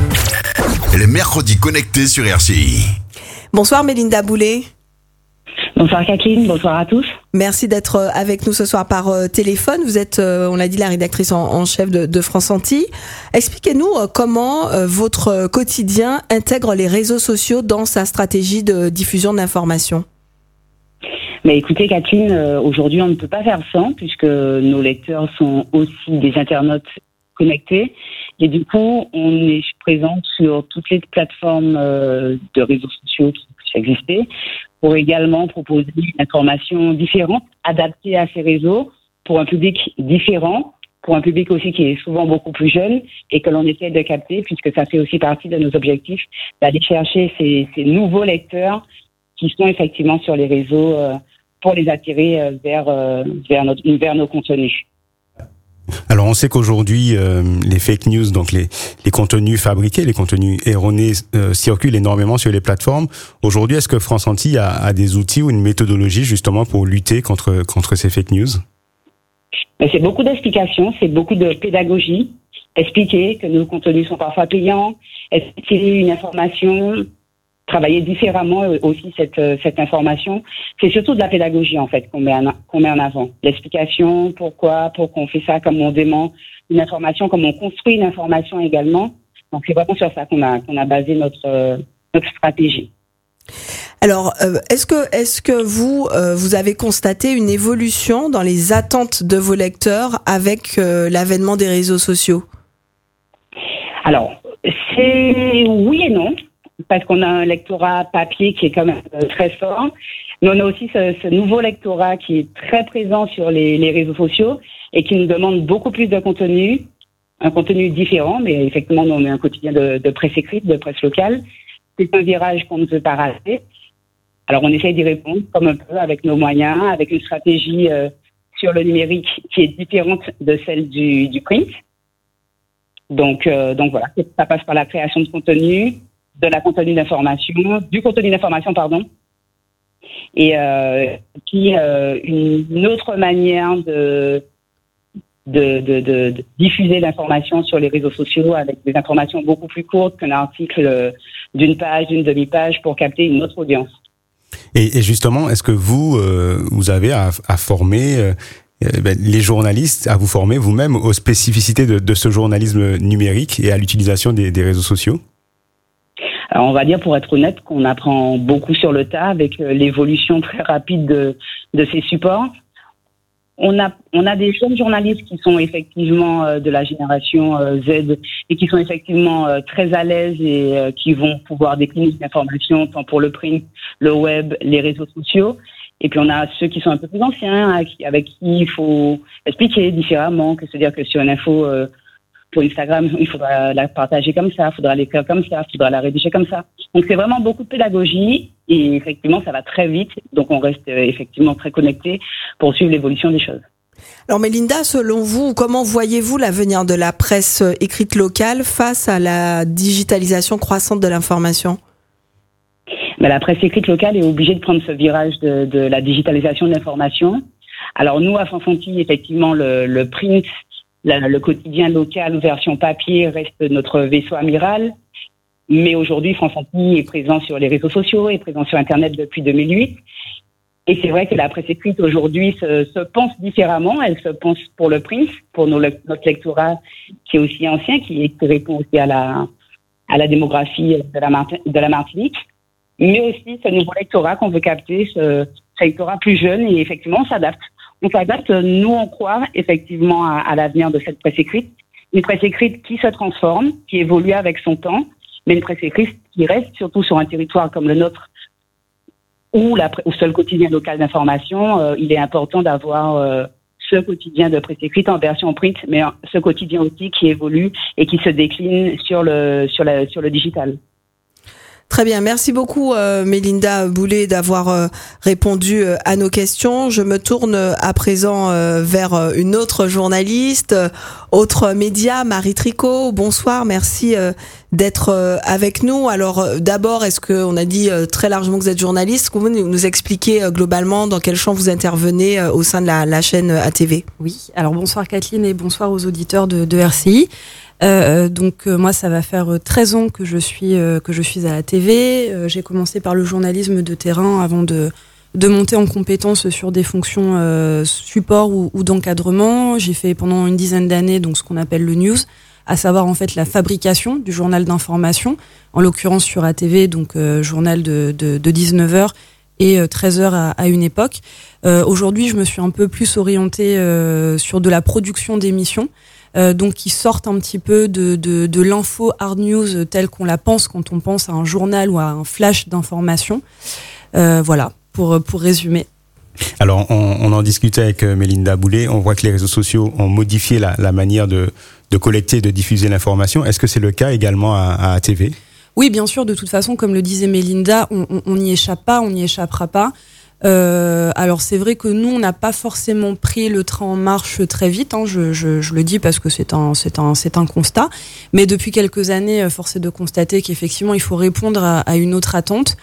Les mercredis connectés sur R C I. Bonsoir Mélinda Boulet. Bonsoir Kathleen, bonsoir à tous. Merci d'être avec nous ce soir par euh, téléphone. Vous êtes, euh, on l'a dit, la rédactrice en, en chef de, de France Antilles. Expliquez-nous euh, comment euh, votre quotidien intègre les réseaux sociaux dans sa stratégie de diffusion d'informations. Mais écoutez Kathleen, euh, aujourd'hui on ne peut pas faire sans puisque nos lecteurs sont aussi des internautes connectés et du coup on est présent sur toutes les plateformes euh, de réseaux sociaux qui puissent exister pour également proposer une information différente, adaptée à ces réseaux pour un public différent, pour un public aussi qui est souvent beaucoup plus jeune et que l'on essaie de capter puisque ça fait aussi partie de nos objectifs d'aller chercher ces, ces nouveaux lecteurs qui sont effectivement sur les réseaux euh, pour les attirer euh, vers, euh, vers, notre, vers nos contenus. Alors on sait qu'aujourd'hui euh, les fake news, donc les, les contenus fabriqués, les contenus erronés euh, circulent énormément sur les plateformes. Aujourd'hui, est-ce que France Antilles a, a des outils ou une méthodologie justement pour lutter contre, contre ces fake news? Mais c'est beaucoup d'explications, c'est beaucoup de pédagogie. Expliquer que nos contenus sont parfois payants, expliquer une information, travailler différemment aussi cette, cette information. C'est surtout de la pédagogie, en fait, qu'on met en, qu'on met en avant. L'explication, pourquoi, pourquoi on fait ça, comment on dément une information, comment on construit une information également. Donc, c'est vraiment sur ça qu'on a, qu'on a basé notre, notre stratégie. Alors, euh, est-ce que, est-ce que vous, euh, vous avez constaté une évolution dans les attentes de vos lecteurs avec euh, l'avènement des réseaux sociaux? Alors, c'est oui et non. Parce qu'on a un lectorat papier qui est quand même très fort. Mais on a aussi ce, ce nouveau lectorat qui est très présent sur les, les réseaux sociaux et qui nous demande beaucoup plus de contenu, un contenu différent, mais effectivement, nous, on est un quotidien de, de presse écrite, de presse locale. c'est un virage qu'on ne peut pas rater. Alors, on essaye d'y répondre comme on peut avec nos moyens, avec une stratégie euh, sur le numérique qui est différente de celle du, du print. Donc, euh, donc voilà, ça passe par la création de contenu, de la contenu d'information, du contenu d'information, pardon, et euh, qui euh, une autre manière de de, de, de, de diffuser l'information sur les réseaux sociaux avec des informations beaucoup plus courtes qu'un article d'une page, d'une demi-page pour capter une autre audience. Et, et justement, est-ce que vous, euh, vous avez à, à former euh, ben, les journalistes, à vous former vous-même aux spécificités de, de ce journalisme numérique et à l'utilisation des, des réseaux sociaux? Alors, on va dire, pour être honnête, qu'on apprend beaucoup sur le tas avec euh, l'évolution très rapide de, de ces supports. On a, on a des jeunes journalistes qui sont effectivement euh, de la génération euh, Z et qui sont effectivement euh, très à l'aise et euh, qui vont pouvoir décliner des informations tant pour le print, le web, les réseaux sociaux. Et puis on a ceux qui sont un peu plus anciens, avec qui il faut expliquer différemment, que c'est-à-dire que sur une info euh, pour Instagram, il faudra la partager comme ça, il faudra l'écrire comme ça, il faudra la rédiger comme ça. Donc c'est vraiment beaucoup de pédagogie et effectivement ça va très vite, donc on reste euh, effectivement très connecté pour suivre l'évolution des choses. Alors Mélinda, selon vous, comment voyez-vous l'avenir de la presse écrite locale face à la digitalisation croissante de l'information ? Mais la presse écrite locale est obligée de prendre ce virage de, de la digitalisation de l'information. Alors nous, à France Antilles, effectivement, le, le print, la, le quotidien local, version papier, reste notre vaisseau amiral. Mais aujourd'hui, France Antilles est présent sur les réseaux sociaux, est présent sur Internet depuis deux mille huit. Et c'est vrai que la presse écrite aujourd'hui se, se pense différemment. Elle se pense pour le print, pour nos, notre lectorat qui est aussi ancien, qui, qui répond aussi à la, à la démographie de la, Marti- de la Martinique. Mais aussi ce nouveau lectorat qu'on veut capter, ce, ce lectorat plus jeune, et effectivement, on s'adapte. On s'adapte, nous, on croit effectivement à, à l'avenir de cette presse écrite. Une presse écrite qui se transforme, qui évolue avec son temps, mais une presse écrite qui reste surtout sur un territoire comme le nôtre, où la, au seul quotidien local d'information, euh, il est important d'avoir euh, ce quotidien de presse écrite en version print, mais ce quotidien aussi qui évolue et qui se décline sur le, sur la, sur le digital. Très bien, merci beaucoup euh, Mélinda Boulet d'avoir euh, répondu euh, à nos questions. Je me tourne euh, à présent euh, vers euh, une autre journaliste, euh, autre média, Marie Tricot. Bonsoir, merci euh, d'être euh, avec nous. Alors euh, d'abord, est-ce que on a dit euh, très largement que vous êtes journaliste? Est-ce que vous pouvez nous expliquer euh, globalement dans quel champ vous intervenez euh, au sein de la, la chaîne A T V? Oui, alors bonsoir Kathleen et bonsoir aux auditeurs de, de R C I. Euh, donc euh, moi ça va faire treize ans que je suis euh, que je suis à la T V. Euh, j'ai commencé par le journalisme de terrain avant de de monter en compétences sur des fonctions euh, support ou, ou d'encadrement. J'ai fait pendant une dizaine d'années donc ce qu'on appelle le news, à savoir en fait la fabrication du journal d'information, en l'occurrence sur A T V, donc euh, journal de de, de dix-neuf heures et treize heures à, à une époque. Euh, aujourd'hui, je me suis un peu plus orientée euh, sur de la production d'émissions. Euh, donc qui sortent un petit peu de, de, de l'info hard news telle qu'on la pense quand on pense à un journal ou à un flash d'information. Euh, voilà, pour, pour résumer. Alors, on, on en discutait avec Mélinda Boulet. On voit que les réseaux sociaux ont modifié la, la manière de, de collecter et de diffuser l'information. Est-ce que c'est le cas également à, à A T V ? Oui, bien sûr. De toute façon, comme le disait Mélinda, on n'y échappe pas, on n'y échappera pas. Euh, alors c'est vrai que nous on n'a pas forcément pris le train en marche très vite, hein, je, je, je le dis parce que c'est un, c'est un, c'est un constat. Mais depuis quelques années, force est de constater qu'effectivement il faut répondre à, à une autre attente.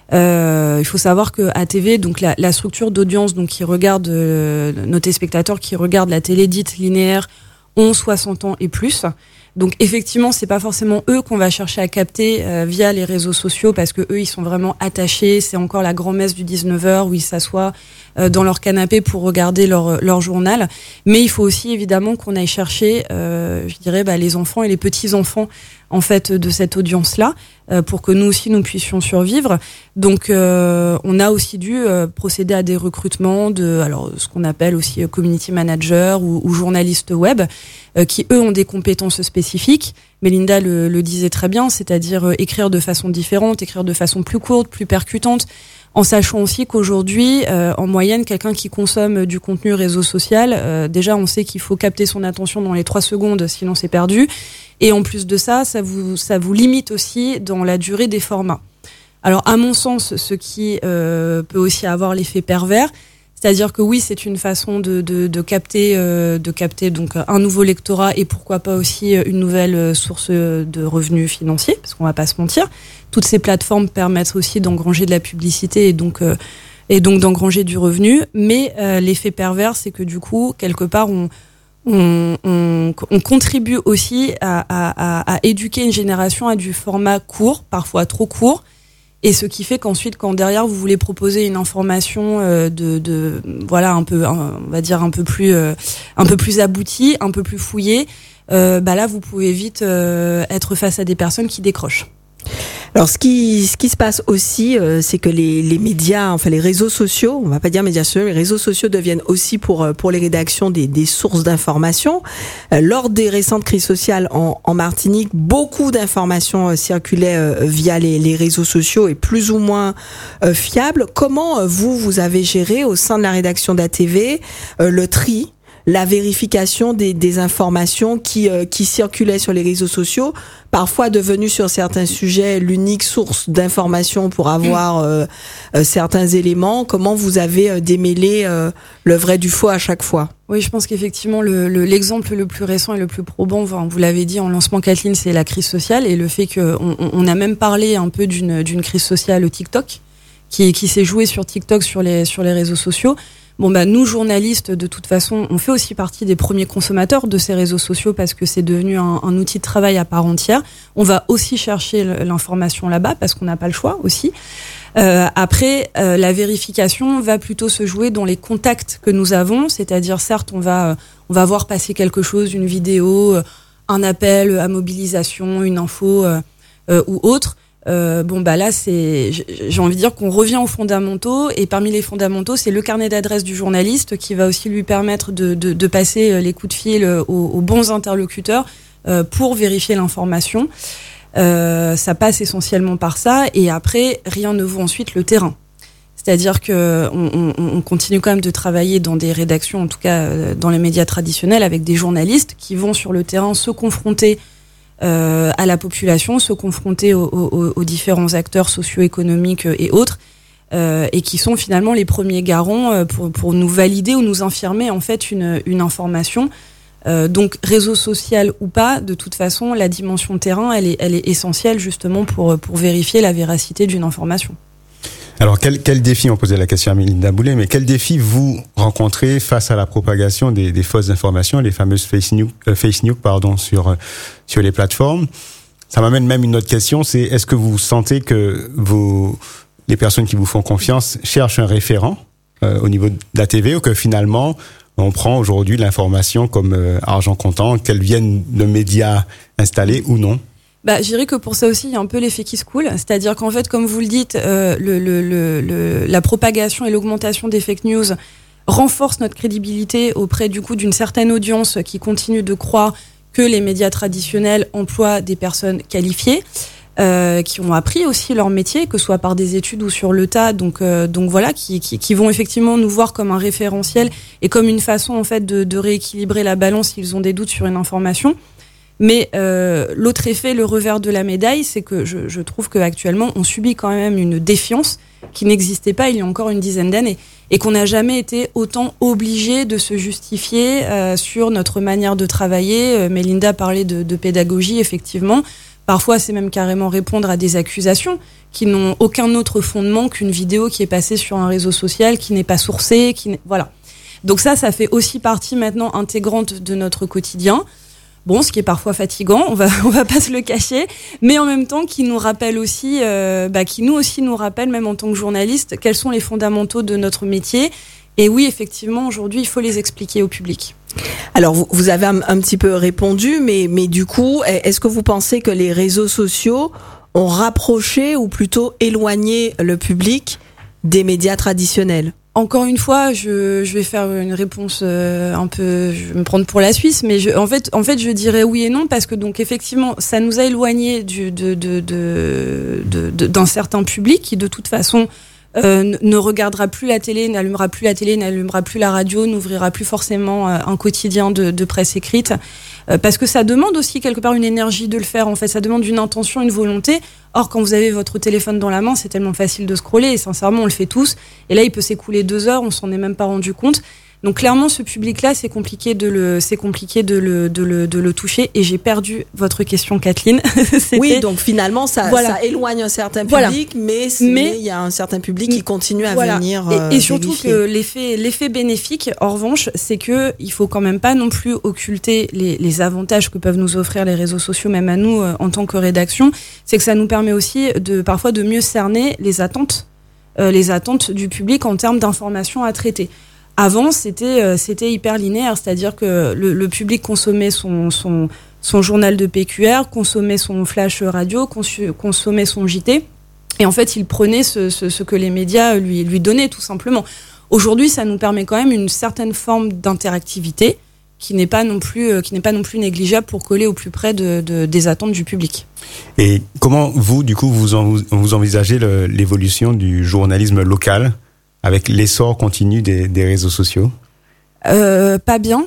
Euh, il faut savoir que A T V, donc la, la structure d'audience, donc qui regarde euh, nos téléspectateurs qui regardent la télé dite linéaire, ont soixante ans et plus. Donc effectivement, c'est pas forcément eux qu'on va chercher à capter euh, via les réseaux sociaux parce que eux ils sont vraiment attachés, c'est encore la grand-messe du dix-neuf heures où ils s'assoient euh, dans leur canapé pour regarder leur leur journal, mais il faut aussi évidemment qu'on aille chercher euh, je dirais bah, les enfants et les petits-enfants en fait de cette audience-là euh, pour que nous aussi nous puissions survivre. Donc euh, on a aussi dû euh, procéder à des recrutements de alors ce qu'on appelle aussi euh, community manager ou, ou journalistes web euh, qui eux ont des compétences spécifiques. Mélinda le, le disait très bien, c'est-à-dire euh, écrire de façon différente, écrire de façon plus courte, plus percutante. en sachant aussi qu'aujourd'hui, euh, en moyenne, quelqu'un qui consomme du contenu réseau social, euh, déjà on sait qu'il faut capter son attention dans les trois secondes, sinon c'est perdu. Et en plus de ça, ça vous, ça vous limite aussi dans la durée des formats. Alors à mon sens, ce qui euh, peut aussi avoir l'effet pervers, c'est-à-dire que oui, c'est une façon de, de, de capter, euh, de capter donc un nouveau lectorat et pourquoi pas aussi une nouvelle source de revenus financiers, parce qu'on va pas se mentir. Toutes ces plateformes permettent aussi d'engranger de la publicité et donc euh, et donc d'engranger du revenu. Mais euh, l'effet pervers, c'est que du coup, quelque part, on on, on, on contribue aussi à, à, à éduquer une génération à du format court, parfois trop court. Et ce qui fait qu'ensuite, quand derrière vous voulez proposer une information euh, de, de, voilà, un peu, un, on va dire un peu plus, euh, un peu plus aboutie, un peu plus fouillée, euh, bah là, vous pouvez vite euh, être face à des personnes qui décrochent. Alors, ce qui, ce qui se passe aussi, euh, c'est que les, les médias, enfin les réseaux sociaux, on va pas dire médias sociaux, les réseaux sociaux deviennent aussi pour pour les rédactions des, des sources d'informations. Euh, lors des récentes crises sociales en, en Martinique, beaucoup d'informations euh, circulaient euh, via les, les réseaux sociaux et plus ou moins euh, fiables. Comment euh, vous vous avez géré au sein de la rédaction d'A T V euh, le tri, la vérification des, des informations qui, euh, qui circulaient sur les réseaux sociaux, parfois devenues sur certains sujets l'unique source d'information pour avoir euh, euh, certains éléments. Comment vous avez euh, démêlé euh, le vrai du faux à chaque fois ? Oui, je pense qu'effectivement, le, le, l'exemple le plus récent et le plus probant, enfin, vous l'avez dit en lancement, Kathleen, c'est la crise sociale et le fait qu'on on a même parlé un peu d'une, d'une crise sociale au TikTok, qui, qui s'est jouée sur TikTok, sur les, sur les réseaux sociaux. Bon bah nous journalistes de toute façon on fait aussi partie des premiers consommateurs de ces réseaux sociaux parce que c'est devenu un, un outil de travail à part entière. On va aussi chercher l'information là-bas parce qu'on n'a pas le choix aussi. Euh, après euh, la vérification va plutôt se jouer dans les contacts que nous avons, c'est-à-dire certes on va on va voir passer quelque chose, une vidéo, un appel à mobilisation, une info euh, euh, ou autre. Euh, bon bah là c'est j'ai envie de dire qu'on revient aux fondamentaux et parmi les fondamentaux c'est le carnet d'adresse du journaliste qui va aussi lui permettre de, de, de passer les coups de fil aux, aux bons interlocuteurs euh, pour vérifier l'information. Euh, ça passe essentiellement par ça et après rien ne vaut ensuite le terrain. C'est-à-dire que on, on, on continue quand même de travailler dans des rédactions, en tout cas dans les médias traditionnels, avec des journalistes qui vont sur le terrain se confronter Euh, à la population, se confronter aux, aux, aux différents acteurs socio-économiques et autres, euh, et qui sont finalement les premiers garants pour, pour nous valider ou nous infirmer en fait une, une information. Euh, donc réseau social ou pas, de toute façon, la dimension terrain, elle est, elle est essentielle justement pour, pour vérifier la véracité d'une information. Alors, quel, quel défi, on posait la question à Mélinda Boulet, mais quel défi vous rencontrez face à la propagation des, des fausses informations, les fameuses face news, euh, face news pardon, sur, sur les plateformes? Ça m'amène même une autre question, c'est est-ce que vous sentez que vos, les personnes qui vous font confiance cherchent un référent euh, au niveau de la T V ou que finalement, on prend aujourd'hui l'information comme euh, argent comptant, qu'elle vienne de médias installés ou non? Bah, je dirais que pour ça aussi, il y a un peu l'effet qui se coule. C'est-à-dire qu'en fait, comme vous le dites, euh, le, le, le, le, la propagation et l'augmentation des fake news renforcent notre crédibilité auprès du coup d'une certaine audience qui continue de croire que les médias traditionnels emploient des personnes qualifiées, euh, qui ont appris aussi leur métier, que ce soit par des études ou sur le tas. Donc, euh, donc voilà, qui, qui, qui vont effectivement nous voir comme un référentiel et comme une façon en fait de, de rééquilibrer la balance s'ils ont des doutes sur une information. Mais euh, l'autre effet, le revers de la médaille, c'est que je, je trouve qu'actuellement, on subit quand même une défiance qui n'existait pas il y a encore une dizaine d'années et qu'on n'a jamais été autant obligé de se justifier euh, sur notre manière de travailler. Euh, Mélinda parlait de, de pédagogie, effectivement. Parfois, c'est même carrément répondre à des accusations qui n'ont aucun autre fondement qu'une vidéo qui est passée sur un réseau social, qui n'est pas sourcée, qui n'est... voilà. Donc ça, ça fait aussi partie maintenant intégrante de notre quotidien. Bon, ce qui est parfois fatigant, on va on va pas se le cacher, mais en même temps qui nous rappelle aussi, euh, bah, qui nous aussi nous rappelle même en tant que journaliste, quels sont les fondamentaux de notre métier. Et oui, effectivement, aujourd'hui, il faut les expliquer au public. Alors, vous, vous avez un, un petit peu répondu, mais mais du coup, est-ce que vous pensez que les réseaux sociaux ont rapproché ou plutôt éloigné le public des médias traditionnels ? Encore une fois, je, je vais faire une réponse euh, un peu, je vais me prendre pour la Suisse, mais je, en fait, en fait, je dirais oui et non parce que donc effectivement, ça nous a éloignés du, de, de, de, de, de, d'un certain public qui de toute façon euh, ne regardera plus la télé, n'allumera plus la télé, n'allumera plus la radio, n'ouvrira plus forcément euh, un quotidien de, de presse écrite, euh, parce que ça demande aussi quelque part une énergie de le faire. En fait, ça demande une intention, une volonté. Or, quand vous avez votre téléphone dans la main, c'est tellement facile de scroller. Et sincèrement, on le fait tous. Et là, il peut s'écouler deux heures, on s'en est même pas rendu compte. Donc clairement, ce public-là, c'est compliqué de le, c'est compliqué de le, de le, de le toucher. Et j'ai perdu votre question, Kathleen. Oui, donc finalement, ça, voilà. ça éloigne un certain Voilà. public, mais Mais- il y a un certain public qui continue à Voilà. venir. Et, euh, et surtout vérifier. que l'effet, l'effet bénéfique, en revanche, c'est que il faut quand même pas non plus occulter les, les avantages que peuvent nous offrir les réseaux sociaux, même à nous euh, en tant que rédaction. C'est que ça nous permet aussi de parfois de mieux cerner les attentes, euh, les attentes du public en termes d'informations à traiter. Avant, c'était euh, c'était hyper linéaire, c'est-à-dire que le, le public consommait son, son, son journal de P Q R, consommait son flash radio, consu- consommait son J T, et en fait, il prenait ce, ce, ce que les médias lui, lui donnaient, tout simplement. Aujourd'hui, ça nous permet quand même une certaine forme d'interactivité qui n'est pas non plus, euh, qui n'est pas non plus négligeable pour coller au plus près de, de, des attentes du public. Et comment vous, du coup, vous, en, vous envisagez le- l'évolution du journalisme local avec l'essor continu des, des réseaux sociaux? Euh, pas bien.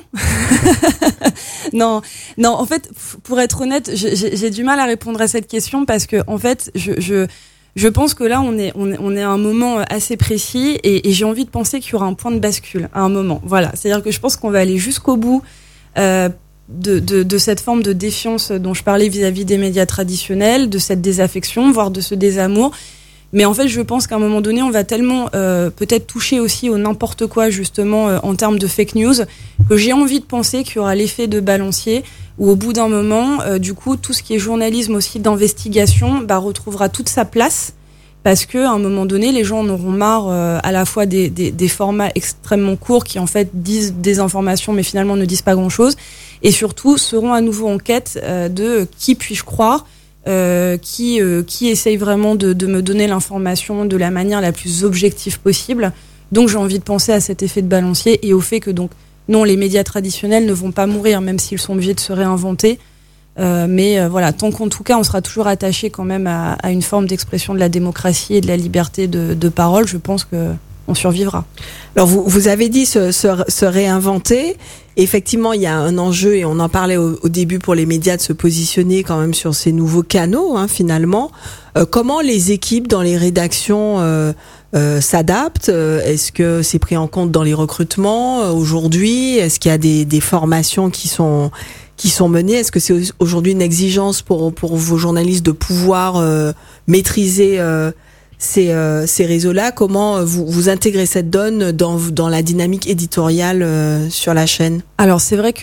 non, non. En fait, f- pour être honnête, j'ai, j'ai j'ai du mal à répondre à cette question parce que, en fait, je, je, je pense que là, on est, on est, on est à un moment assez précis et, et j'ai envie de penser qu'il y aura un point de bascule à un moment. Voilà. C'est-à-dire que je pense qu'on va aller jusqu'au bout euh, de, de, de cette forme de défiance dont je parlais vis-à-vis des médias traditionnels, de cette désaffection, voire de ce désamour. Mais en fait, je pense qu'à un moment donné, on va tellement euh, peut-être toucher aussi au n'importe quoi, justement, euh, en termes de fake news, que j'ai envie de penser qu'il y aura l'effet de balancier, où au bout d'un moment, euh, du coup, tout ce qui est journalisme aussi d'investigation bah, retrouvera toute sa place, parce qu'à un moment donné, les gens en auront marre euh, à la fois des, des, des formats extrêmement courts qui, en fait, disent des informations, mais finalement ne disent pas grand-chose, et surtout seront à nouveau en quête euh, de qui puis-je croire, Euh, qui euh, qui essaye vraiment de, de me donner l'information de la manière la plus objective possible. Donc j'ai envie de penser à cet effet de balancier et au fait que donc non, les médias traditionnels ne vont pas mourir même s'ils sont obligés de se réinventer. Euh, mais euh, voilà, tant qu'en tout cas on sera toujours attaché quand même à, à une forme d'expression de la démocratie et de la liberté de, de parole, je pense que on survivra. Alors vous, vous avez dit se, se, se réinventer. Effectivement, il y a un enjeu et on en parlait au, au début pour les médias de se positionner quand même sur ces nouveaux canaux, hein, finalement. Euh, comment les équipes dans les rédactions euh, euh, s'adaptent? Est-ce que c'est pris en compte dans les recrutements euh, aujourd'hui? Est-ce qu'il y a des, des formations qui sont qui sont menées? Est-ce que c'est aujourd'hui une exigence pour pour vos journalistes de pouvoir euh, maîtriser euh, ces, euh, ces réseaux-là? Comment vous, vous intégrez cette donne dans, dans la dynamique éditoriale euh, sur la chaîne? Alors c'est vrai que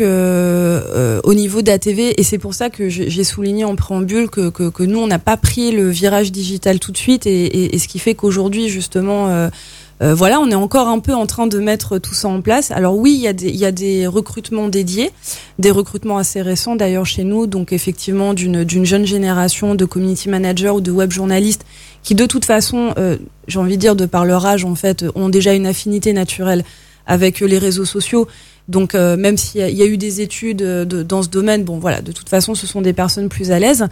euh, au niveau d'A T V, et c'est pour ça que j'ai souligné en préambule que, que, que nous on n'a pas pris le virage digital tout de suite, et, et, et ce qui fait qu'aujourd'hui justement euh, euh, voilà, on est encore un peu en train de mettre tout ça en place. Alors oui, il y a des, il y a des recrutements dédiés, des recrutements assez récents d'ailleurs chez nous, donc effectivement d'une d'une jeune génération de community managers ou de web journalistes qui de toute façon, euh, j'ai envie de dire de par leur âge en fait, ont déjà une affinité naturelle avec les réseaux sociaux. Donc euh, même s'il y, y a eu des études de, dans ce domaine, bon voilà, de toute façon ce sont des personnes plus à l'aise.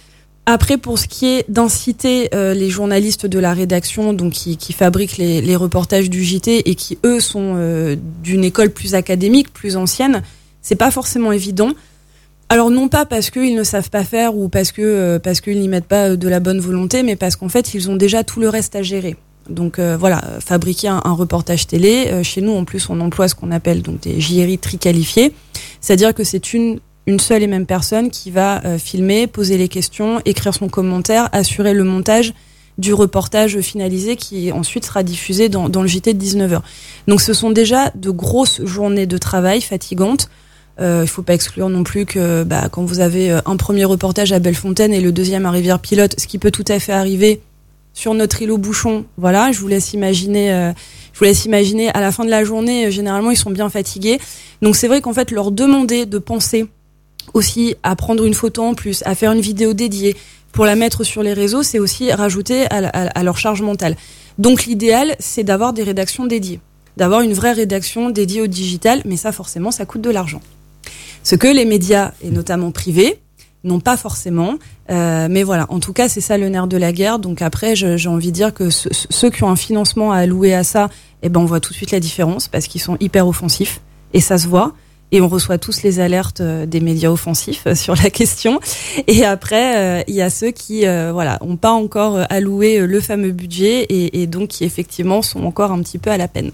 Après, pour ce qui est d'inciter euh, les journalistes de la rédaction, donc qui, qui fabriquent les, les reportages du J T et qui eux sont euh, d'une école plus académique, plus ancienne, c'est pas forcément évident. Alors non pas parce qu'ils ne savent pas faire ou parce que euh, parce qu'ils n'y mettent pas de la bonne volonté, mais parce qu'en fait ils ont déjà tout le reste à gérer. Donc euh, voilà, fabriquer un, un reportage télé, euh, chez nous en plus on emploie ce qu'on appelle donc des J R I tri-qualifiés, c'est-à-dire que c'est une une seule et même personne qui va euh, filmer, poser les questions, écrire son commentaire, assurer le montage du reportage finalisé qui ensuite sera diffusé dans, dans le J T de dix-neuf heures. Donc ce sont déjà de grosses journées de travail fatigantes. Euh, il faut pas exclure non plus que bah, quand vous avez un premier reportage à Bellefontaine et le deuxième à Rivière-Pilote, ce qui peut tout à fait arriver sur notre îlot Bouchon, voilà, je vous laisse imaginer, euh, je vous laisse imaginer à la fin de la journée, euh, généralement ils sont bien fatigués. Donc c'est vrai qu'en fait leur demander de penser aussi à prendre une photo en plus, à faire une vidéo dédiée pour la mettre sur les réseaux, c'est aussi rajouter à, à, à leur charge mentale. Donc l'idéal, c'est d'avoir des rédactions dédiées, d'avoir une vraie rédaction dédiée au digital, mais ça forcément, ça coûte de l'argent. Ce que les médias, et notamment privés, non pas forcément. Euh, mais voilà, en tout cas, c'est ça le nerf de la guerre. Donc après, je, j'ai envie de dire que ce, ceux qui ont un financement à allouer à ça, eh ben on voit tout de suite la différence parce qu'ils sont hyper offensifs et ça se voit. Et on reçoit tous les alertes des médias offensifs sur la question. Et après, il euh, y a ceux qui, euh, voilà, ont pas encore alloué le fameux budget et, et donc qui effectivement sont encore un petit peu à la peine.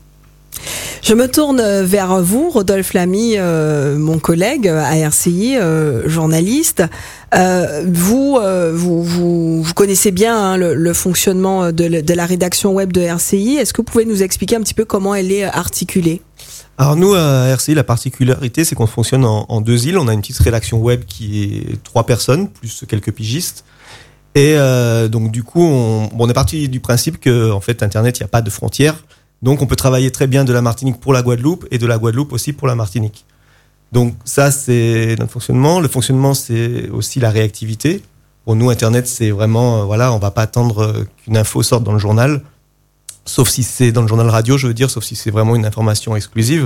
Je me tourne vers vous, Rodolphe Lamy, euh, mon collègue à R C I, euh, journaliste. Euh, vous, euh, vous, vous, vous connaissez bien hein, le, le fonctionnement de, de la rédaction web de R C I. Est-ce que vous pouvez nous expliquer un petit peu comment elle est articulée ? Alors nous, à R C I, la particularité, c'est qu'on fonctionne en, en deux îles. On a une petite rédaction web qui est trois personnes, plus quelques pigistes. Et euh, donc du coup, on, bon, on est parti du principe que en fait, Internet, il n'y a pas de frontières. Donc on peut travailler très bien de la Martinique pour la Guadeloupe et de la Guadeloupe aussi pour la Martinique. Donc ça, c'est notre fonctionnement. Le fonctionnement, c'est aussi la réactivité. Pour nous, Internet, c'est vraiment, euh, voilà, on va pas attendre qu'une info sorte dans le journal. Sauf si c'est dans le journal radio, je veux dire, sauf si c'est vraiment une information exclusive.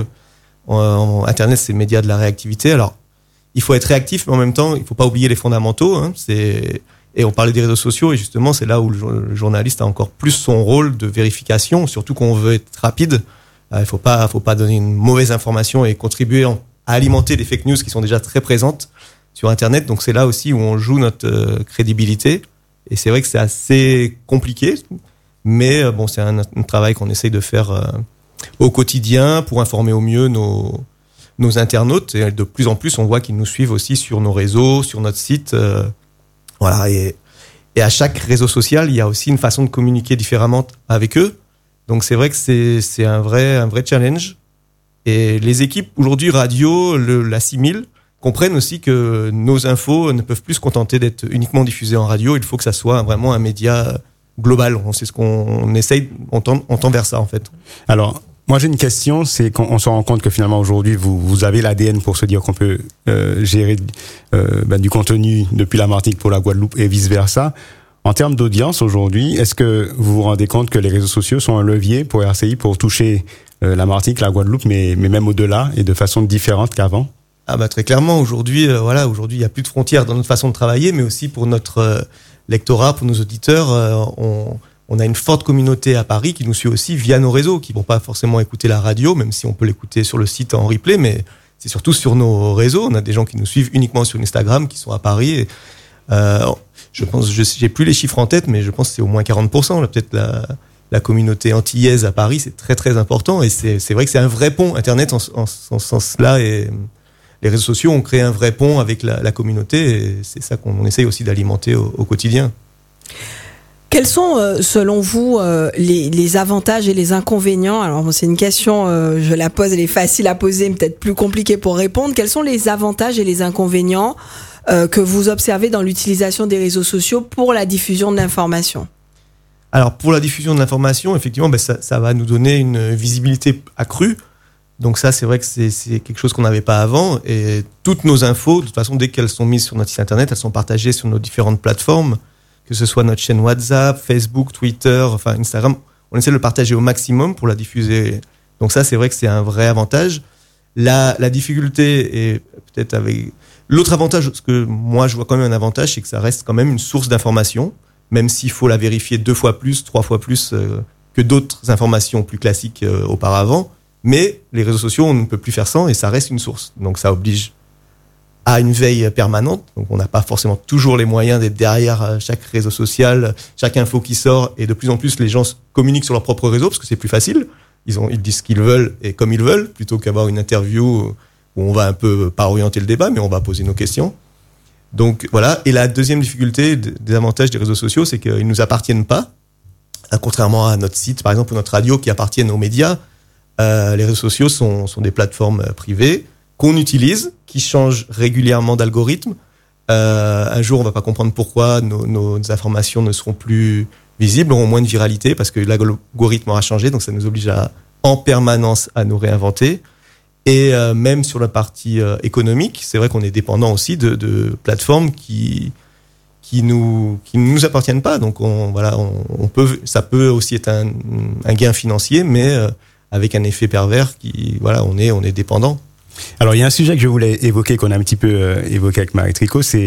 Euh, Internet, c'est le média de la réactivité. Alors, il faut être réactif, mais en même temps, il faut pas oublier les fondamentaux. Hein. C'est... Et on parlait des réseaux sociaux, et justement, c'est là où le journaliste a encore plus son rôle de vérification, surtout quand on veut être rapide. Il faut pas, faut pas donner une mauvaise information et contribuer à alimenter des fake news qui sont déjà très présentes sur Internet. Donc, c'est là aussi où on joue notre euh, crédibilité. Et c'est vrai que c'est assez compliqué. Mais euh, bon, c'est un, un travail qu'on essaye de faire euh, au quotidien pour informer au mieux nos, nos internautes. Et de plus en plus, on voit qu'ils nous suivent aussi sur nos réseaux, sur notre site. Euh, voilà. Et, et à chaque réseau social, il y a aussi une façon de communiquer différemment avec eux. Donc c'est vrai que c'est, c'est un vrai, un vrai challenge. Et les équipes aujourd'hui radio le, l'assimilent, comprennent aussi que nos infos ne peuvent plus se contenter d'être uniquement diffusées en radio. Il faut que ça soit vraiment un média global. C'est ce qu'on on essaye, on tend, on tend vers ça en fait. Alors, moi j'ai une question, c'est qu'on on se rend compte que finalement aujourd'hui vous, vous avez l'A D N pour se dire qu'on peut euh, gérer euh, ben, du contenu depuis la Martinique pour la Guadeloupe et vice versa. En termes d'audience aujourd'hui, est-ce que vous vous rendez compte que les réseaux sociaux sont un levier pour R C I pour toucher euh, la Martinique, la Guadeloupe, mais, mais même au-delà et de façon différente qu'avant? Ah bah très clairement, aujourd'hui, euh, voilà, aujourd'hui il n'y a plus de frontières dans notre façon de travailler, mais aussi pour notre euh, lectorat, pour nos auditeurs, euh, on, on a une forte communauté à Paris qui nous suit aussi via nos réseaux, qui vont pas forcément écouter la radio, même si on peut l'écouter sur le site en replay, mais c'est surtout sur nos réseaux. On a des gens qui nous suivent uniquement sur Instagram, qui sont à Paris. Et, euh, je pense, je j'ai plus les chiffres en tête, mais je pense que c'est au moins quarante pour cent. Là, peut-être la, la communauté antillaise à Paris, c'est très très important. Et c'est, c'est vrai que c'est un vrai pont. Internet, en, en, en ce sens-là, et les réseaux sociaux ont créé un vrai pont avec la, la communauté. Et c'est ça qu'on essaye aussi d'alimenter au, au quotidien. Quels sont, euh, selon vous, euh, les, les avantages et les inconvénients? Alors, bon, c'est une question, euh, je la pose, elle est facile à poser, mais peut-être plus compliquée pour répondre. Quels sont les avantages et les inconvénients euh, que vous observez dans l'utilisation des réseaux sociaux pour la diffusion de l'information? Alors, pour la diffusion de l'information, effectivement, ben, ça, ça va nous donner une visibilité accrue. Donc ça, c'est vrai que c'est, c'est quelque chose qu'on n'avait pas avant. Et toutes nos infos, de toute façon, dès qu'elles sont mises sur notre site internet, elles sont partagées sur nos différentes plateformes, que ce soit notre chaîne WhatsApp, Facebook, Twitter, enfin Instagram. On essaie de le partager au maximum pour la diffuser. Donc ça, c'est vrai que c'est un vrai avantage. La, la difficulté est peut-être avec... L'autre avantage, ce que moi je vois quand même un avantage, c'est que ça reste quand même une source d'information, même s'il faut la vérifier deux fois plus, trois fois plus euh, que d'autres informations plus classiques euh, auparavant. Mais les réseaux sociaux, on ne peut plus faire sans et ça reste une source. Donc ça oblige à une veille permanente. Donc on n'a pas forcément toujours les moyens d'être derrière chaque réseau social, chaque info qui sort. Et de plus en plus, les gens communiquent sur leur propre réseau parce que c'est plus facile. Ils, ont, ils disent ce qu'ils veulent et comme ils veulent, plutôt qu'avoir une interview où on va un peu, pas orienter le débat, mais on va poser nos questions. Donc voilà. Et la deuxième difficulté des avantages des réseaux sociaux, c'est qu'ils ne nous appartiennent pas. Contrairement à notre site, par exemple, ou notre radio qui appartiennent aux médias, euh, les réseaux sociaux sont, sont des plateformes privées qu'on utilise, qui changent régulièrement d'algorithme. Euh, un jour, on va pas comprendre pourquoi nos, nos informations ne seront plus visibles, auront moins de viralité, parce que l'algorithme aura changé, donc ça nous oblige à, en permanence à nous réinventer. Et euh, même sur la partie euh, économique, c'est vrai qu'on est dépendant aussi de, de plateformes qui qui nous qui ne nous appartiennent pas. Donc on voilà, on, on peut, ça peut aussi être un, un gain financier, mais euh, avec un effet pervers qui voilà, on est on est dépendant. Alors, il y a un sujet que je voulais évoquer, qu'on a un petit peu euh, évoqué avec Marie Tricot, c'est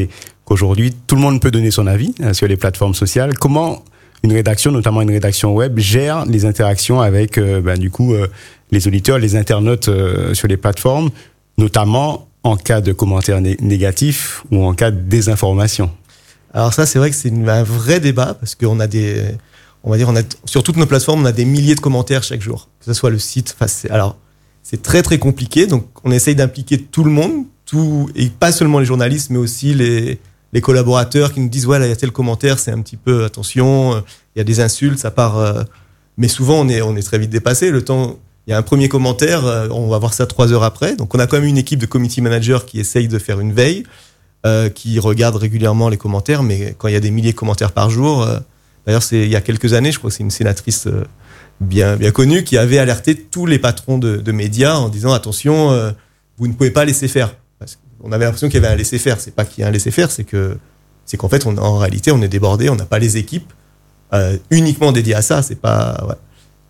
qu'aujourd'hui, tout le monde peut donner son avis euh, sur les plateformes sociales. Comment une rédaction, notamment une rédaction web, gère les interactions avec, euh, ben, du coup, euh, les auditeurs, les internautes euh, sur les plateformes, notamment en cas de commentaires né- négatifs ou en cas de désinformation? Alors ça, c'est vrai que c'est une, un vrai débat parce qu'on a des, on va dire, on a sur toutes nos plateformes, on a des milliers de commentaires chaque jour, que ce soit le site. Enfin, c'est, alors c'est très très compliqué, donc on essaye d'impliquer tout le monde, tout et pas seulement les journalistes, mais aussi les les collaborateurs qui nous disent ouais là il y a tel commentaire, c'est un petit peu attention, il y a des insultes, ça part. Euh, mais souvent on est on est très vite dépassé. Le temps Il y a un premier commentaire, on va voir ça trois heures après. Donc on a quand même une équipe de community managers qui essaye de faire une veille, euh, qui regarde régulièrement les commentaires, mais quand il y a des milliers de commentaires par jour, euh, d'ailleurs c'est il y a quelques années, je crois que c'est une sénatrice euh, bien bien connue qui avait alerté tous les patrons de, de médias en disant attention, euh, vous ne pouvez pas laisser faire. Parce qu'on avait l'impression qu'il y avait un laisser faire. C'est pas qu'il y a un laisser faire, c'est que c'est qu'en fait on en réalité on est débordé, on n'a pas les équipes euh, uniquement dédiées à ça. C'est pas ouais.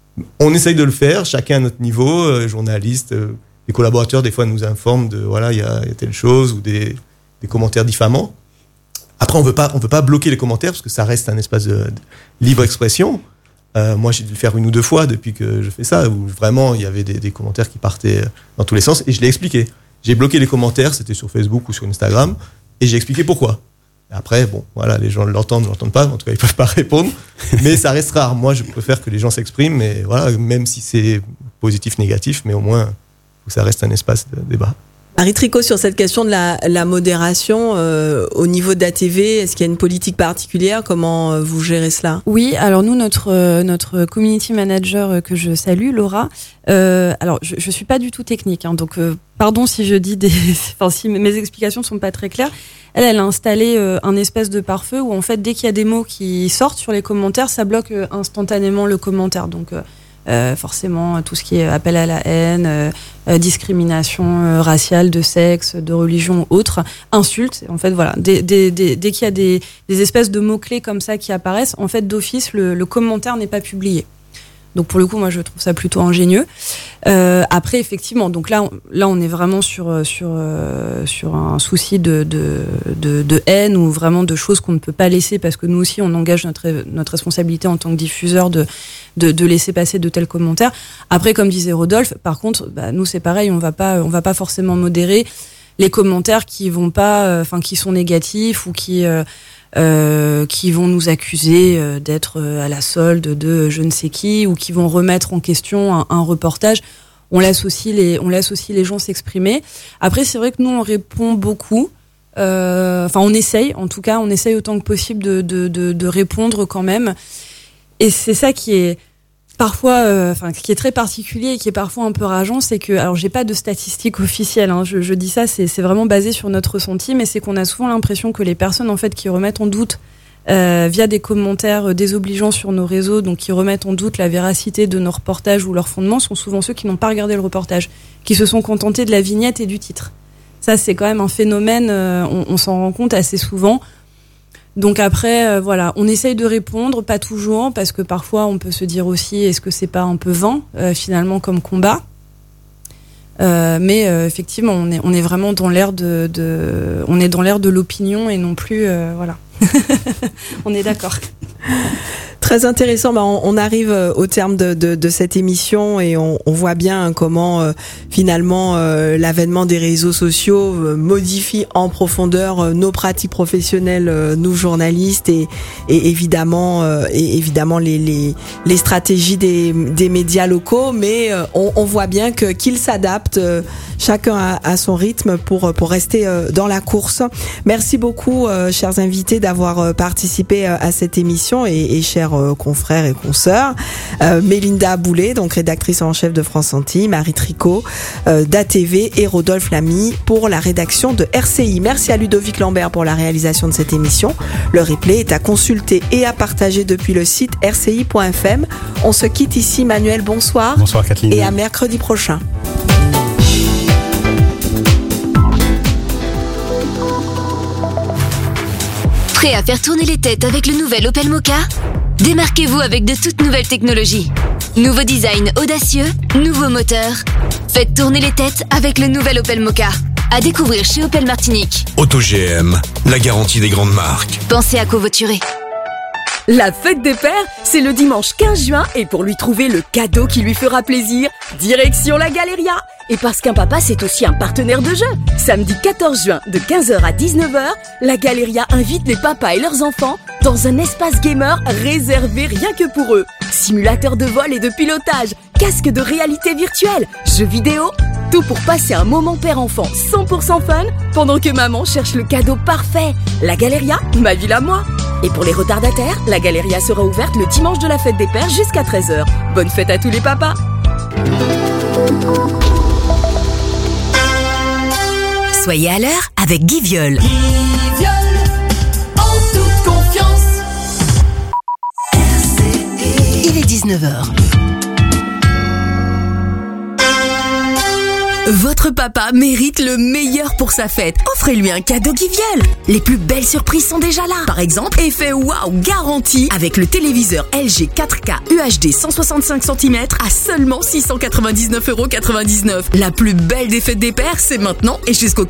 On essaye de le faire, chacun à notre niveau, euh, journalistes, euh, les collaborateurs des fois nous informent de voilà il y a, y a telle chose ou des, des commentaires diffamants. Après on veut pas on veut pas bloquer les commentaires parce que ça reste un espace de, de libre expression. Euh, moi j'ai dû le faire une ou deux fois depuis que je fais ça où vraiment il y avait des, des commentaires qui partaient dans tous les sens et je l'ai expliqué. J'ai bloqué les commentaires, c'était sur Facebook ou sur Instagram et j'ai expliqué pourquoi. Après, bon, voilà, les gens l'entendent, ne l'entendent pas, en tout cas, ils peuvent pas répondre. Mais ça reste rare. Moi, je préfère que les gens s'expriment, mais voilà, même si c'est positif, négatif, mais au moins, faut que ça reste un espace de débat. Marie Tricot, sur cette question de la, la modération, euh, au niveau d'A T V, est-ce qu'il y a une politique particulière? Comment euh, vous gérez cela? Oui, alors nous, notre, euh, notre community manager euh, que je salue, Laura, euh, alors je, je suis pas du tout technique, hein, donc euh, pardon si je dis des, enfin si mes explications sont pas très claires. Elle, elle a installé euh, un espèce de pare-feu où en fait, dès qu'il y a des mots qui sortent sur les commentaires, ça bloque euh, instantanément le commentaire. Donc euh, Euh, forcément tout ce qui est appel à la haine, euh, euh, discrimination euh, raciale, de sexe, de religion ou autre, insultes. En fait, voilà, dès, dès, dès, dès qu'il y a des, des espèces de mots-clés comme ça qui apparaissent, en fait, d'office, le, le commentaire n'est pas publié. Donc pour le coup, moi je trouve ça plutôt ingénieux. Euh, après effectivement, donc là, on, là on est vraiment sur sur euh, sur un souci de, de de de haine ou vraiment de choses qu'on ne peut pas laisser parce que nous aussi on engage notre notre responsabilité en tant que diffuseur de de, de laisser passer de tels commentaires. Après, comme disait Rodolphe, par contre, bah, nous c'est pareil, on va pas on va pas forcément modérer les commentaires qui vont pas, enfin euh, qui sont négatifs ou qui euh, Euh, qui vont nous accuser euh, d'être euh, à la solde de je ne sais qui ou qui vont remettre en question un, un reportage. On laisse aussi les, on laisse aussi les gens s'exprimer. Après, c'est vrai que nous, on répond beaucoup. Euh, enfin, on essaye, en tout cas, on essaye autant que possible de, de, de, de répondre quand même. Et c'est ça qui est parfois, euh, enfin, qui est très particulier et qui est parfois un peu rageant, c'est que, alors j'ai pas de statistiques officielles, hein, je, je dis ça, c'est, c'est vraiment basé sur notre ressenti, mais c'est qu'on a souvent l'impression que les personnes en fait qui remettent en doute euh, via des commentaires désobligeants sur nos réseaux, donc qui remettent en doute la véracité de nos reportages ou leurs fondements, sont souvent ceux qui n'ont pas regardé le reportage, qui se sont contentés de la vignette et du titre. Ça, c'est quand même un phénomène, euh, on, on s'en rend compte assez souvent. Donc après, euh, voilà, on essaye de répondre, pas toujours, parce que parfois on peut se dire aussi, est-ce que c'est pas un peu vain euh, finalement comme combat euh, mais euh, effectivement, on est on est vraiment dans l'ère de, de on est dans l'ère de l'opinion et non plus euh, voilà. On est d'accord. Très intéressant. Bah, on, on arrive au terme de, de, de cette émission et on, on voit bien comment euh, finalement euh, l'avènement des réseaux sociaux euh, modifie en profondeur euh, nos pratiques professionnelles, euh, nous journalistes et, et évidemment euh, et évidemment les, les, les stratégies des, des médias locaux. Mais euh, on, on voit bien que qu'ils s'adaptent euh, chacun à, à son rythme pour pour rester euh, dans la course. Merci beaucoup, euh, chers invités, d'avoir euh, participé euh, à cette émission et, et chers euh, confrères et consoeurs. Euh, Mélinda Boulet, donc rédactrice en chef de France Antilles, Marie Tricot euh, d'A T V et Rodolphe Lamy pour la rédaction de R C I. Merci à Ludovic Lambert pour la réalisation de cette émission. Le replay est à consulter et à partager depuis le site r c i point f m. On se quitte ici. Manuel, bonsoir. Bonsoir Kathleen. Et à mercredi prochain. Prêt à faire tourner les têtes avec le nouvel Opel Mokka ? Démarquez-vous avec de toutes nouvelles technologies. Nouveau design audacieux, nouveau moteur. Faites tourner les têtes avec le nouvel Opel Mokka. À découvrir chez Opel Martinique. Auto G M, la garantie des grandes marques. Pensez à covoiturer. La fête des pères, c'est le dimanche quinze juin et pour lui trouver le cadeau qui lui fera plaisir, direction la Galéria. Et parce qu'un papa, c'est aussi un partenaire de jeu. Samedi quatorze juin, de quinze heures à dix-neuf heures, la Galéria invite les papas et leurs enfants dans un espace gamer réservé rien que pour eux. Simulateur de vol et de pilotage, casque de réalité virtuelle, jeux vidéo, tout pour passer un moment père-enfant cent pour cent fun pendant que maman cherche le cadeau parfait. La Galéria, ma ville à moi. Et pour les retardataires, la Galéria sera ouverte le dimanche de la fête des pères jusqu'à treize heures. Bonne fête à tous les papas. Soyez à l'heure avec Guy Viol. Guy Viol, en toute confiance. Il est dix-neuf heures. Votre papa mérite le meilleur pour sa fête. Offrez-lui un cadeau Guy Viol. Les plus belles surprises sont déjà là. Par exemple, effet waouh garanti avec le téléviseur L G quatre K U H D cent soixante-cinq centimètres à seulement six cent quatre-vingt-dix-neuf euros quatre-vingt-dix-neuf. La plus belle des fêtes des pères, c'est maintenant et jusqu'au